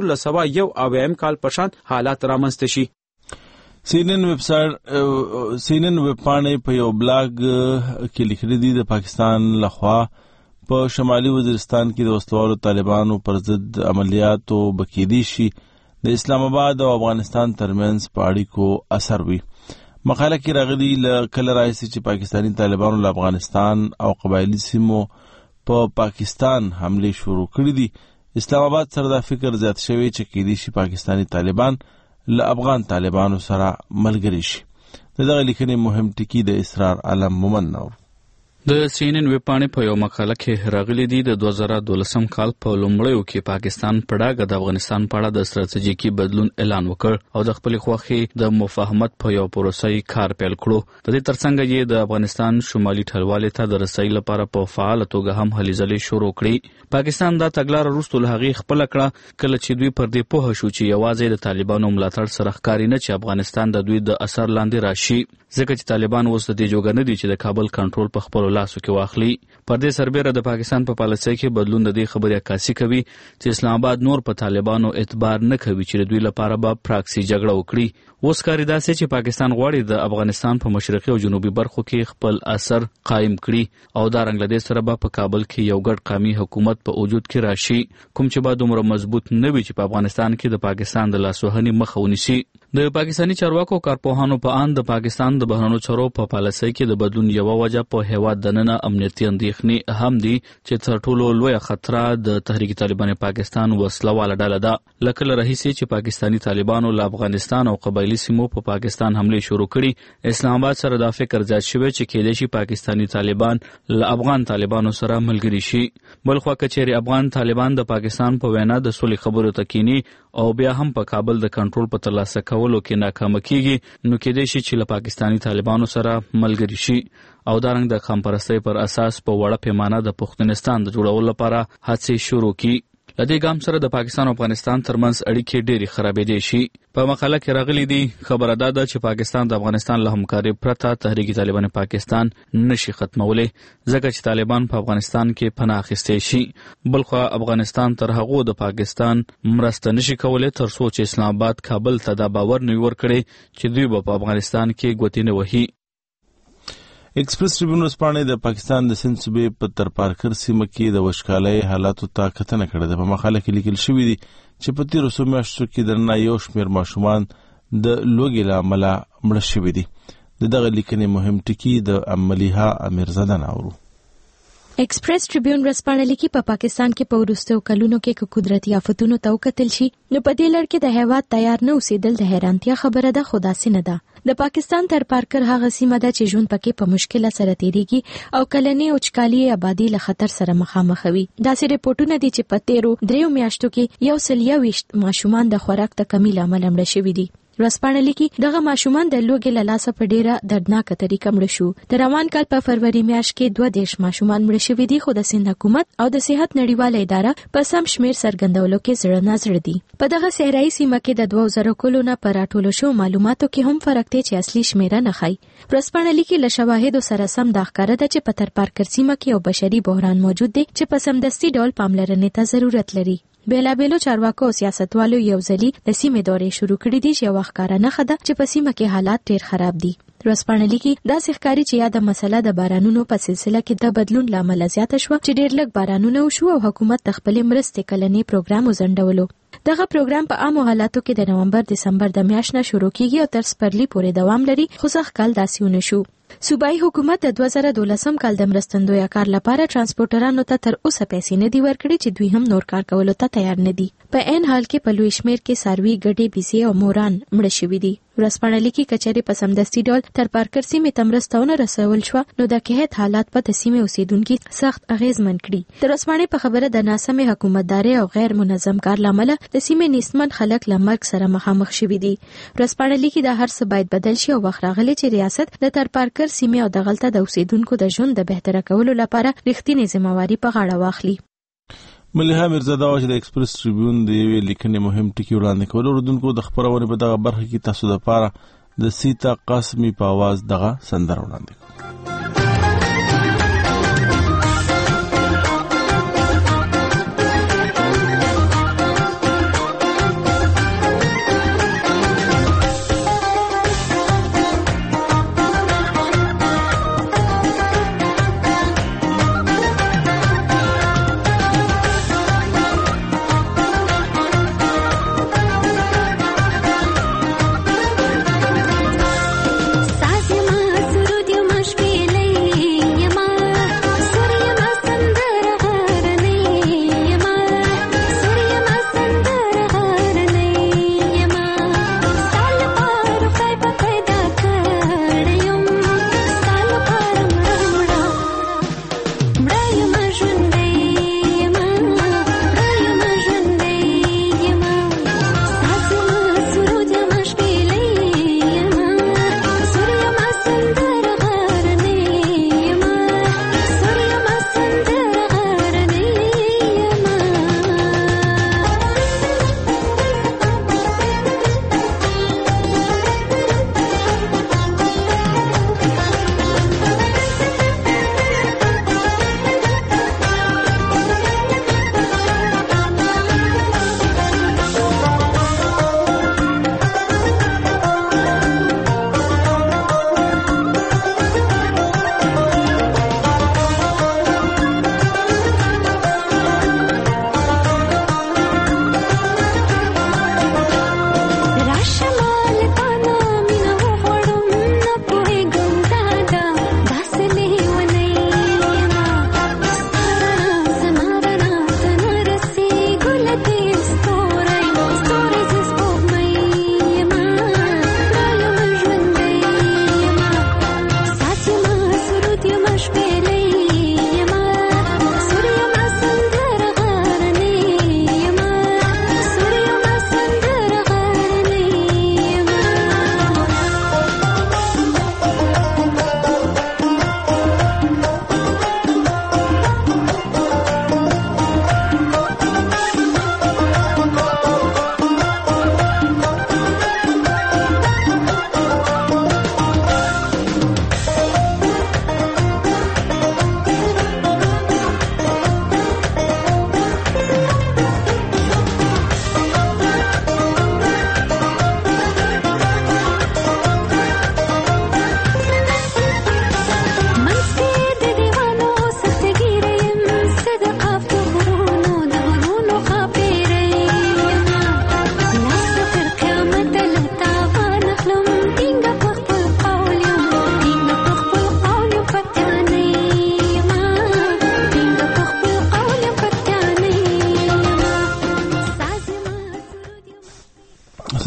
1991 کال په شان حالات رامنځته شي. CNN ویبپاڼې په یو بلاګ کې لیکلي دي د پاکستان لخوا په شمالي وزیرستان کې د وسلوالو طالبانو پر ضد عملیاتو بکیدي شي د اسلام آباد او افغانستان ترمنځ په اړیکو اثر وي. مقاله کې راغلي کله راځي چې پاکستانی طالبانو له افغانستان او قبایلی سیمو په پاکستان حمله شروع کړې دي. اسلام آباد سره دا فکر زیات شوی چې کېدی شي پاکستانی طالبان له افغان طالبانو سره ملګری شي. دغه لیکنې مهم ټکی د اسرار علم مومن نور. د CNN ویب پاڼې په یو مقاله کې راغلي دي د 2012 کال په لومړیو کې پاکستان په ډاګه د افغانستان په اړه د ستراتیژیکي بدلون اعلان وکړ او د خپل خوښي د مفاهمت په یو پروسې کار پیل کړو. د دې ترڅنګ یې د افغانستان شمالي ټلوالې ته د رسۍ لپاره په فعال توګه هم هلې ځلې شروع کړې. پاکستان دا تګلاره وروسته له هغې خپل کړه کله چې دوی پر دې پوه شو چې یوازې د طالبانو ملاتړ سره ښکاري نه چې افغانستان د دوی د اثر لاندې راشي، ځکه چې طالبان اوس د دې جوګه نه دي چې د کابل کنټرول په خپل لاسو کې واخلي. پر دې سربېره د پاکستان په پالیسۍ کې بدلون د دې خبرې عکاسي کوي چې اسلام آباد نور په طالبانو اعتبار نه کوي چې د دوی لپاره به پراکسي جګړه وکړي. اوس کاری داسې چې پاکستان غواړي د افغانستان په مشرقي او جنوبي برخو کې خپل اثر قائم کړي او دا رنګ لدې سره به په کابل کې یو ګډ قومي حکومت په وجود کې راشي، کوم چې به دومره مضبوط نه وي چې په افغانستان کې د پاکستان د لاسوهنې مخه ونیسي. د پاکستاني چارواکو کارپوهانو په اند د پاکستان د بهرنیو چارو په پالیسۍ کې د بدلون یوه وجه په هیواد دننه امنیتي اندېښنې هم دي چې تر ټولو لویه خطره د تحریک طالبان پاکستان وسلواله ډله ده. له کله راهیسې چې پاکستاني طالبانو له افغانستان او قبایلي سیمو په پاکستان حملې شروع کړي، اسلام آباد سره دا فکر زیات شوی چې کېدای شي پاکستاني طالبان له افغان طالبانو سره ملګري شي. بلخوا کچېرې افغان طالبان د پاکستان په وینا د سولې خبرو ته کینی او بیا هم په کابل د کنټرول په ترلاسه کولو کې ناکامه کیږي، نو کېدای شي چې له پاکستاني طالبانو سره ملګري شي او دا رنګ د خامپرستۍ پر اساس په وړه پیمانه د پښتونستان د جوړولو لپاره هڅې شروع کړي. له دې ګام سره د پاکستان او افغانستان ترمنځ اړیکې ډېرې خرابېدای شي. په مقاله کې راغلي دي خبره دا ده چې پاکستان د افغانستان له همکارۍ پرته تحریک طالبان پاکستان نشي ختمولی، ځکه چې طالبان په افغانستان کې پناه اخیستی شي. بلخوا افغانستان تر هغو د پاکستان مرسته نشي کولی تر څو چې اسلام آباد کابل ته دا باور نه وي ورکړی چې دوی به په افغانستان کې ګوتې نه وهي. ایکسپریس ټریبیون ورځپاڼې د پاکستان د سند صوبې په ترپارکر سیمه کې د وشکالۍ حالاتو ته کتنه کړې ده. په مقاله کې لیکل شوي دي چې په تېرو څو میاشتو کې دننه یو شمېر ماشومان د لوږې له امله مړه شوي دي. د دغه لیکنې مهم ټکي د ملیحه امیرزاده ناورو. ایکسپریس ټریبیون ورځپاڼه لیکي په پاکستان کې په وروستیو کلونو کې قدرتي آفتونو ته وکتل شي نو په دې لړ کې د هیواد تیار نه اوسېدل د حیرانتیا خبره ده، خو داسې نه ده. د پاکستان ترپارکر هغه سیمه ده چې ژوند پکې په مشکله سره تیریږي او کلنې وچکالي آبادی له خطر سره مخامخ وي. داسې رپورټونه دي چې په تیرو 3 میاشتو کې 120 ماشومان د خوراک د کمی له امله مړه شوي دي. ورځپاڼه لیکي دغه ماشومان د لوږې له لاسه په ډیره دردناکه طریقه مړه شو. د روان کال په فروری میاشت کې 22 ماشومان مړه شوي دي، خو د سند حکومت او د صحت نړیواله اداره په سم شمیر څرګندولو کې زړه نازړه دي. په دغه صحرایي سیمه کې د 2000 کلونو پر راټولو شو معلوماتو کې هم فرق دی چې اصلي شمیره نه ښایي. ورځپاڼه لیکي له شواهدو سره سم دا ښکاره ده چې په ترپارکر سیمه کې یو بشري بحران موجود دی چې په سمدستي ډول پاملرنې ته ضرورت لري. بیلابیلو چارواکو او سیاستوالو یو ځلي د سیمې دورې شروع کړې دي چې یو ښکاره نښه ده چې په سیمه کې حالات ډېر خراب دي. ورځپاڼه لیکي داسې ښکاري چې یاده مسله د بارانونو په سلسله کې د بدلون له امله زیاته شوه چې ډېر لږ بارانونه وشو او حکومت د خپلې مرستې کلنې پروګرام وځنډولو. دغه پروګرام په عامو حالاتو کې د نومبر دسمبر د میاشت نه شروع کیږي او تر سپرلي پورې دوام لري، خو سږ کال داسې ونه شو. صوبایي حکومت د 2012 کال د مرستندویه کار لپاره ترانسپورټرانو ته تر اوسه پیسې نه دي ورکړي چې دوی هم نور کار کولو ته تیار نه دي. په عین حال کې په لوی شمیر کې څاروي، ګډې، بيسي او موران مړه شوي دي. ورځپاڼه لیکي کچېرې په سمدستي ډول ترپارکر سیمې ته مرسته ونه رسول شوه نو د قحط حالات په د سیمې اوسیدونکي سخت اغیزمن کړي. د ورځپاڼې په خبره د ناسمې حکومتدارۍ او غیر منظم کار له امله د سیمې نیستمن خلک له مرګ سره مخامخ شوي دي. ورځپاڼه لیکي دا هر څه باید بدل شي او وخت راغلی چې ریاست د ترپارکر سیمې او دغلته د اوسیدونکو د ژوند د بهتره کولو لپاره رښتینې ذمہواري په غاړه واخلي. ملیحه امیرزاده او چې د ایکسپریس ټریبیون د یوې لیکنې مهم ټکي وړاندې کول اردوونکو د خبرونې په دغه برخه کې تاسو لپاره د سیتا قاسمي په आवाज دغه سندره وړاندې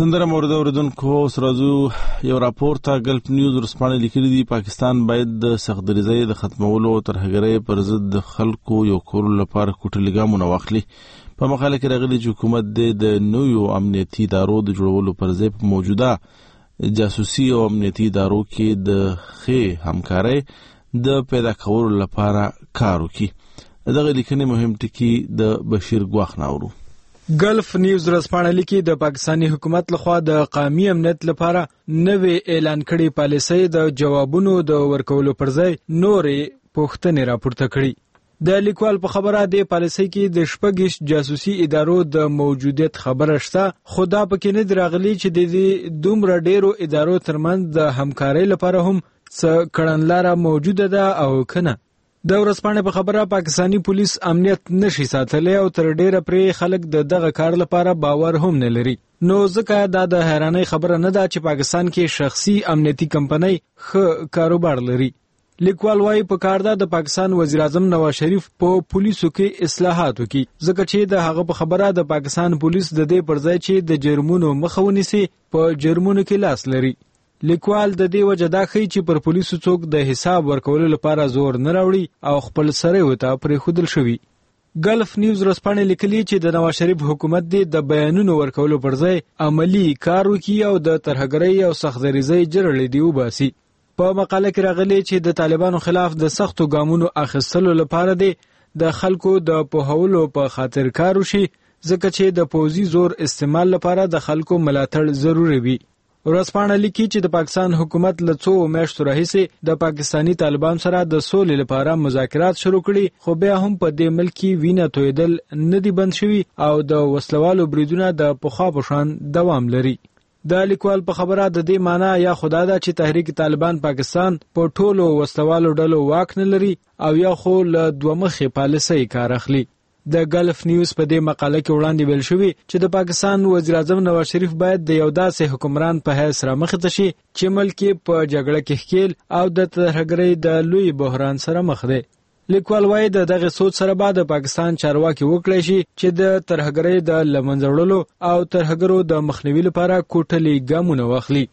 سندره مورد اوریدونکو سرازو یو راپور ته ګلف نیوز ورسپانې لیکلي دي پاکستان باید د سختدریزۍ د ختمولو او ترهګرۍ پر ضد د خلکو یو کولو لپاره کوټلي ګامونه واخلي. په مقاله کې راغلي چې حکومت د نویو امنیتي ادارو د جوړولو پر ځای په موجوده جاسوسي او امنیتي ادارو کې د ښې همکارۍ د پیدا کولو لپاره کار وکړي. دغه لیکنې مهم ټکي د بشیر ګواخ ناورو. ګلف نیوز ورځپاڼه لیکي د پاکستاني حکومت لخوا د قومي امنیت لپاره نوې اعلان کړي پالیسۍ د جوابونو د ورکولو پر ځای نورې پوښتنې راپورته کړي. د لیکوال په خبره د پالیسۍ کې د 6 جاسوسي ادارو د موجودیت خبره شته، خو دا پکې نه راغلي چې د دې دومره ډیرو ادارو ترمنځ د همکارۍ لپاره هم څه کړنلاره موجوده ده او کنه. د ورځپاڼې په خبره پاکستانی پولیس امنیت نشي ساتلی او تر ډیره پرې خلک د دغه کار لپاره باور هم نه لري. نو ځکه دا د حیرانۍ خبره نه ده چې پاکستان کې شخصي امنیتي کمپنۍ ښه کاروبار لري. لیکوال وايي په کار ده د پاکستان وزیر اعظم نواز شریف په پولیسو کې اصلاحات وکړي، ځکه چې د هغه په خبره د پاکستان پولیس د دې پر ځای چې د جرمونو مخه ونیسي په جرمونو کې لاس لري. لیکوال د دې وجه دا ښیي چې پر پولیسو څوک د حساب ورکولو لپاره زور نه راوړي او خپل سری ورته پرېښودل شوي. ګلف نیوز ورځپاڼې لیکلي چې د نواز شریف حکومت د بیانونو ورکولو پر ځای عملی کار وکړي او د ترهګرۍ او سختدریزۍ جرړې دې وباسي. په مقاله کې راغلي چې د طالبانو خلاف د سختو ګامونو اخیستلو لپاره د خلکو د پوهولو په خاطر کار وشي، ځکه چې د پوځي زور استعمال لپاره د خلکو ملاتړ ضروري وي. ورځپاڼه لیکي چې د پاکستان حکومت له څو میاشتو راهیسې د پاکستانی طالبان سره د سولې لپاره مذاکرات شروع کړي، خو بیا هم په دې ملک کې وینه تویدل نه دي بند شوي او د وسلوالو بریدونه د پخوا په شان دوام لري. د لیکوال په خبره د دې معنی یا خدا ده چې تحریک طالبان پاکستان په ټولو وسلوالو ډلو واک نه لري او یا خو له دوه مخې پالیسۍ کار اخلي. د ګلف نیوز په دې مقاله کې وړاندې ویل شوی چې د پاکستان وزیر اعظم نواز شریف باید د یو داسې حکمران په حیث رامخې ته شي چې ملک په جګړه کې ښکیل او د ترهګرۍ د لوی بحران سره مخ دی. لیکوال وايي د دغه سوچ سره بعد د پاکستان چارواکي وکړي شي چې د ترهګرۍ د لمنځه وړلو او ترهګرو د مخنیوي لپاره کوټلي ګامونه واخلي.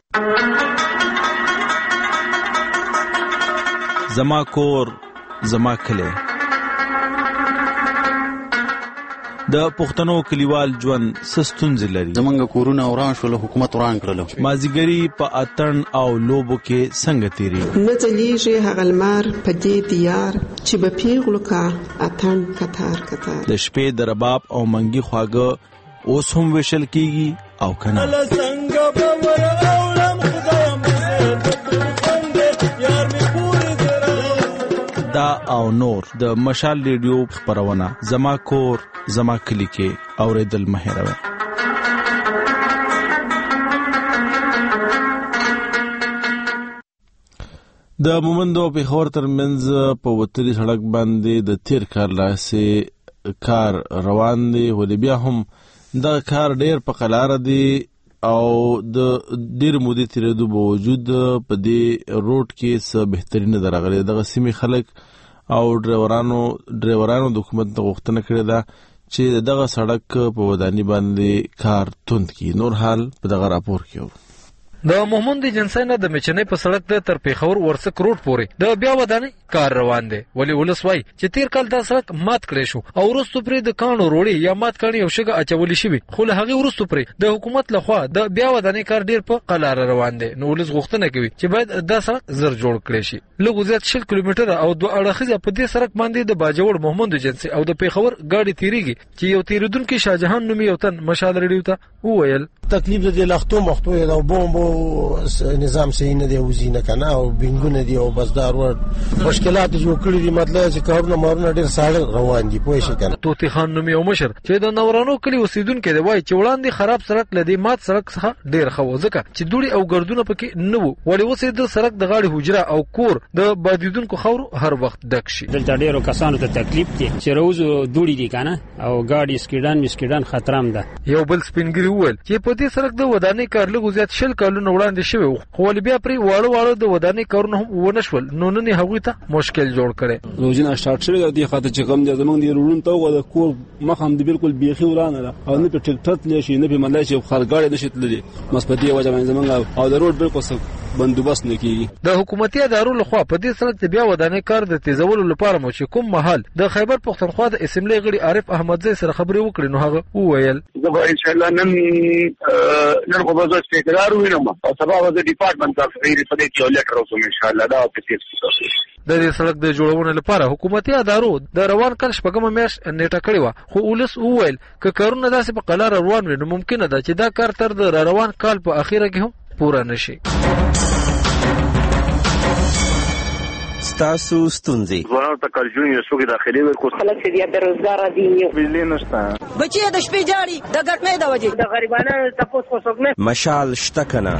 زما کور زما کلی. د پښتنو کلیوال ژوند ستونزې لري. زمونږ کورونه وران شول، حکومت وران کړل. مازیګری په اتن او لوبو کې څنګه تیری نه ځلیږي هغه لمر په دې دیار چې به پیغلو کا اتن کتار کتار. د شپې د رباب او منګي خواږه اوس هم وشل کیږي او کنه. دا او نور د مشال ریډیو خبرونه زما کور زما کلی کې اوریدل مهیروي. د مومندو په خور ترمنځ په وتري سړک باندې د تیر کار لاسه کار روان دي، ولې بیا هم دا کار ډیر په قلار دي او د ډیر مودې تیرېدو باوجود په دې روډ کې څه بهتري نه درغلي. دغه سیمې خلک او ډرایورانو د حکومت د غوښتنه کړې ده چې دغه سړک په وداني باندې کار توند کړي. نور حال په دغه راپور کې د مومند جنسي نه د مچنۍ په سړک د تر پیښور ورسک روډ پورې د بیا ودانۍ کار روان دی. ولی ولس وای چې تیر کال دا سړک مات کړی شو او وروسته پرې د کانو روړې یا مات کړي او شګه اچولې شوی، خو له هغه وروسته پرې د حکومت لخوا د بیا ودانۍ کار ډیر په قلار روان دی. نو ولس غوښتنه کوي چې باید دا سړک زر جوړ کړي شي. لږ زیات 6 کیلومتره او 2 اړخیزه په دې سړک باندې د باجوړ مومند جنسي او د پیښور گاډي تیریږي چې یو تیریدونکو شاهجهان نومي یو تن مشال ریډیو ته وویل تکلیف د لختو مختو او بومبو نظام صحیح نه دی وزینه کنه او بنګونه دی او بسدار ور مشکلات جوړ کړی دي. مطلب چې کارونه مارونه ډیر ساړه روان دي پوه شي کنه. توتی خان نومي یو مشر چې د نورانو کلی اوسیدونکو دی وای چې وړاندې خراب سړک لدی مات سړک څخه ډیر خو ځکه چې دوړي او ګردونه پکې نه وو، ولی اوسې د سړک د غاړي حجره او کور د بادیدونکو خور هر وخت ډک شي. دلته ډیرو کسانو ته تکلیف دي چې روزو دوړي دي کنه او گاډي سکیډان مسکیډان خطرام ده. یو بل سپینګری وویل چې په دې سړک د ودانۍ کار لږ زیات 6 کلونو وړاندې شوی و، خو ولې بیا پرې واړه د ودانۍ کارونه هم ونه شول، نو نن یې هغوی ته مشکل جوړ کړی. روزنه سٹارټ شوې د دې خاطر چې کوم د زمونږ د رونو ته د کور مخ هم د بالکل بیخي ورانه ده او نه په ټیکټر تللی شي نه په ملای شي خلګاړي نشي تللی، مسپدي وجه باندې زمونږ او د روډ بالکل بندوبست نه کیږي. د حکومتي ادارو لخوا په دې سړک د بیا ودانۍ کار د تیزولو لپاره مو چې کوم مهال د خیبر پښتونخوا د اسمبلی غړي عارف احمدزی سره خبرې وکړې، نو هغه وویل زه به ان شاء الله نن خو به زه استقرار وینم او سبا به د ډپارټمنټ اف غیر په دې کې یو لیټر اوسم ان شاء الله دا په د دې سړک د جوړونې لپاره حکومتي ادارو د روان کال شپږمه میاشت نیټه کړې وه، خو ولس وویل که کارونه داسې په قلاره روان وي نو ممکنه ده چې دا کار تر د روان کال په اخیره کې هم پوره نشي. ستاسو ستونزې ځوانانو ته کارجوړي یو څوک داخلي ورکو خلک چې بیروزګار دي، بجلی نشته، بچي د شپې جاړي د ګرمۍ د وجې د غریبانو تاسو خو څوک نه مشال شته کنه.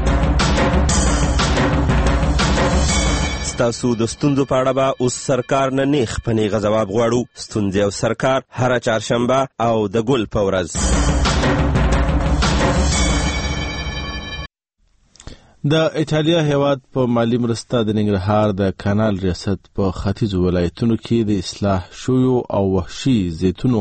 ستاسو د ستونزو په اړه به اوس سرکار نه نیغ په نیغه ځواب غواړو. ستونزې او سرکار هره چهارشنبه او د ګل په ورځ. د ایټالیا هیواد په مالی مرسته د ننګرهار د کانال ریاست په ختیځو ولایتونو کې د اصلاح شویو او وحشي زیتونو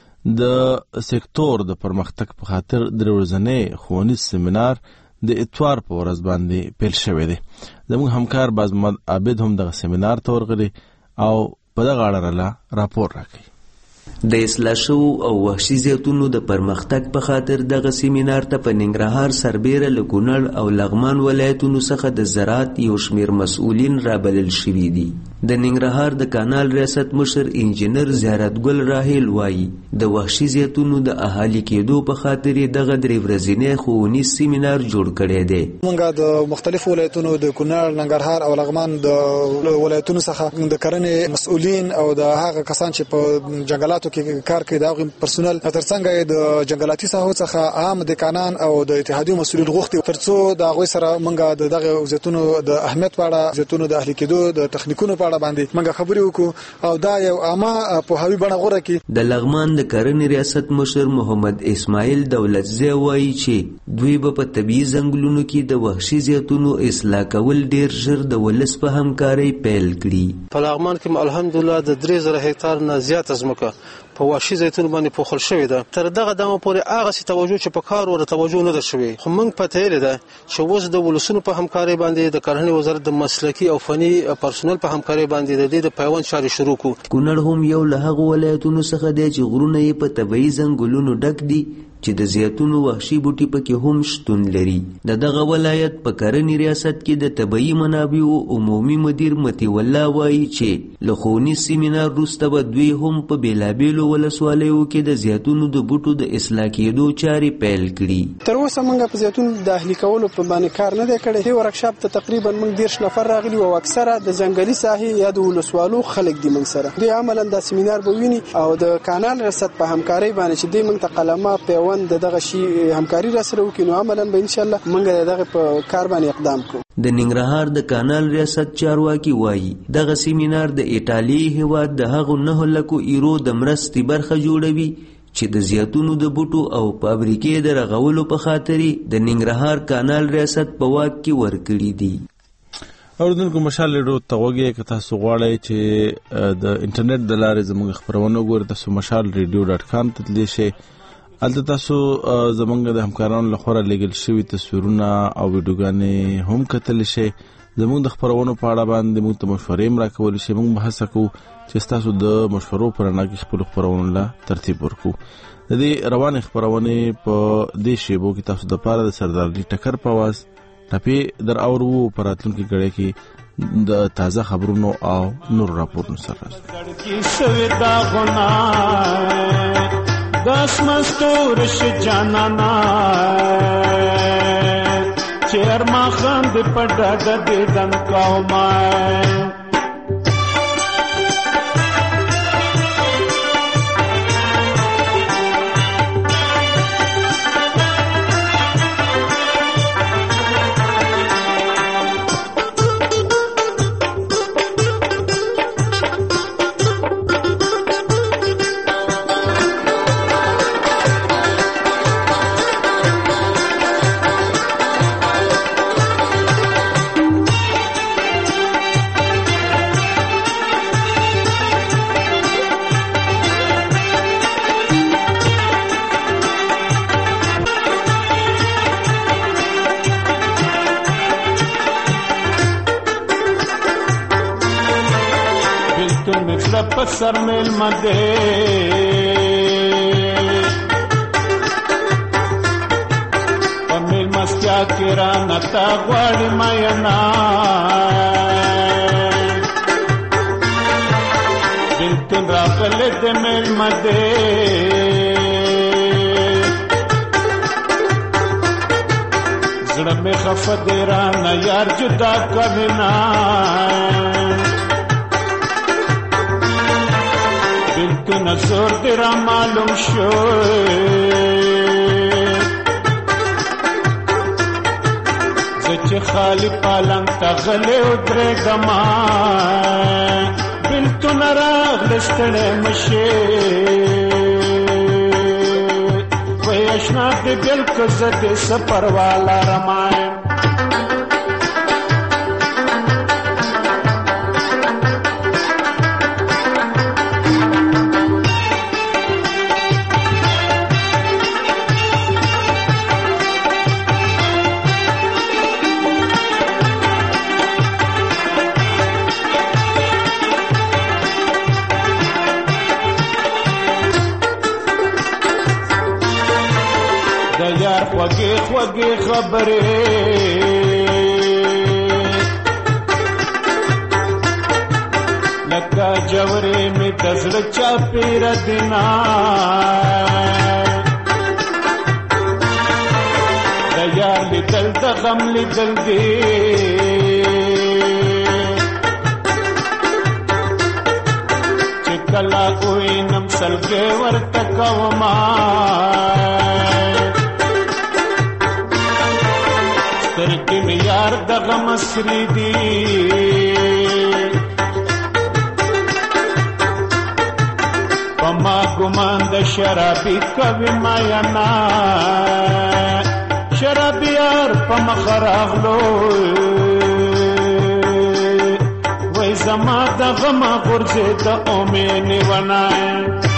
د سکتور د پرمختګ په خاطر د ورځنی ښوونیز سیمینار د اتوار په ورځ باندې پیل شوی دی. زموږ همکار بازمد عابد هم دغه سیمینار ته ورغلی او په دغه اړه راپور راکوي. د اصلاح شوو او وحشي زیتونو د پرمختګ په خاطر دغه سیمینار ته په ننګرهار، سربیره، له کونړ او لغمان ولایتونو څخه د زراعت یو شمیر مسؤلین رابلل شوي دي. د ننګرهار د کانال ریاست مشر انجینر زیارت ګل راهیل وایي د وحشي زیتونو د اهالي کېدو په خاطر دغه درې ورځنی ښوونیز سیمینار جوړ کړی دی. موږ د مختلفو ولایتونو د کونړ، ننګرهار او لغمان د ولایتونو څخه د کرنې مسؤلین او د هغه کسان چې په جنگلاتو کې کار کوي د هغوی پرسونل ترڅنګ د جنگلاتي ساحو څخه عام دکانان او د اتحادیو مسؤلین غوښتي ترڅو د هغوی سره موږ دغه زیتونو د اهمیت په اړه، زیتونو د اهلي کېدو د تخنیکونو په اړه باندې موږ خبرې وکړو او دا یو عامه پوهاوی بڼه غوره کړي. د لغمان د کرنې ریاست مشر محمد اسماعیل دولتزی وایي چې دوی به په طبیعي ځنګلونو کې د وحشي زیتونو اصلاح کول ډیر ژر د ولس په همکارۍ پیل کړي. په لغمان کې الحمدلله د 3000 هکتار نه زیاته ځمکه په وحشي زیتون باندې پوښل شوې ده. تر دغه دمه پورې هغه سي توجه چې په کار ور توجه نه ده شوې، خو موږ پته یې ده چې اوس د ولسونو په همکارۍ باندې د کرنې وزارت د مسلکي او فني پرسونل په همکارۍ باندې د دې د پیوند چارې شروع کړو. کونړ هم یو له هغو ولایتونو څخه دی چې غرونه یې په طبیعي ځنګلونو ډک دي چې د زیتونو وحشي بوټي پکې هم شتون لري. دغه ولایت په کرنې ریاست کې د طبیعي منابعو عمومي مدیر متی الله وایي چې له ښوونیز سیمینار وروسته به دوی هم په بیلابیلو ولسوالیو کې د زیتونو د بوټو د اصلاح کېدو چارې پیل کړي. تر اوسه موږ په زیتون د اهلي کولو په باندې کار نه دی کړی. دې ورکشاپ ته تقریبا موږ 10 نفر راغلي او اکثره د ځنګلي ساحې یا د ولسوالو خلک دي موږ سره. دوی عملاً د سیمینار به ویني او د کانال ریاست په همکارۍ باندې چې دوی موږ ته قلمه پیوند دغه شی همکاري را سره وکړو، عملاً به ان شاء الله موږ دغه په کار باندې اقدام کوو. د ننګرهار د کانال ریاست چارواکي وایي دغه سیمینار د ایټالیا هیواد د هغو 9 لکو ایرو د مرستې برخه جوړوي چې د زیتونو د بوټو او فابریکې د رغولو په خاطر د ننګرهار کانال ریاست په واک کې ورکړي دي. اوردونکو مشال ریډیو ته وګورئ که تاسو غواړئ چې د انټرنیټ د لارې زموږ خبرونه وګورئ، تاسو mashalradio.com ته تللی شئ. هلته تاسو زمونږ د همکارانو لخوا لیږل شوي تصویرونه او ویډیوګانې هم کتلی شئ. زمونږ د خپرونو په اړه باندې موږ ته مشورې هم راکولی شئ. موږ به هڅه کوو چې ستاسو د مشورو په رڼا کې خپلو خپرونو له ترتیب ورکړو. د دې روانې خپرونې په دې شیبو کې تاسو دپاره د سردار علي ټکر په اواز ټپې در اورو. په راتلونکي ګړی کې د تازه خبرونو او نور راپورونو سره دس مستورش جانانا چیر ما خند پڑا گدی دن قومائے بلتون مزړه په سر میلمه دی په میلمستیا کې رانه تا غواړي مینا بلتون راغلی د میلمه دی زړه مې خفه دی رانه یار جدا کوینا بلتون زور دی را معلوم شو زه چې خالی پالنګ ته غلی ودرېږمه بلتون راغلی ستړی مشې وی اشنا دی دل که زه دې څه پروا لرمه خوږې خوږې خبرې لکه جورې مې د زړه چاپېره دینا د یار لیدل د غم لیدل دی چې کله وینم سلګۍ ورته کومه سترګې مې یار د غم سرې دي په ما ګمان د شرابي کوي مینا شرابي یار په مخ راغلو وای زما د غم غورځې د امید نیونه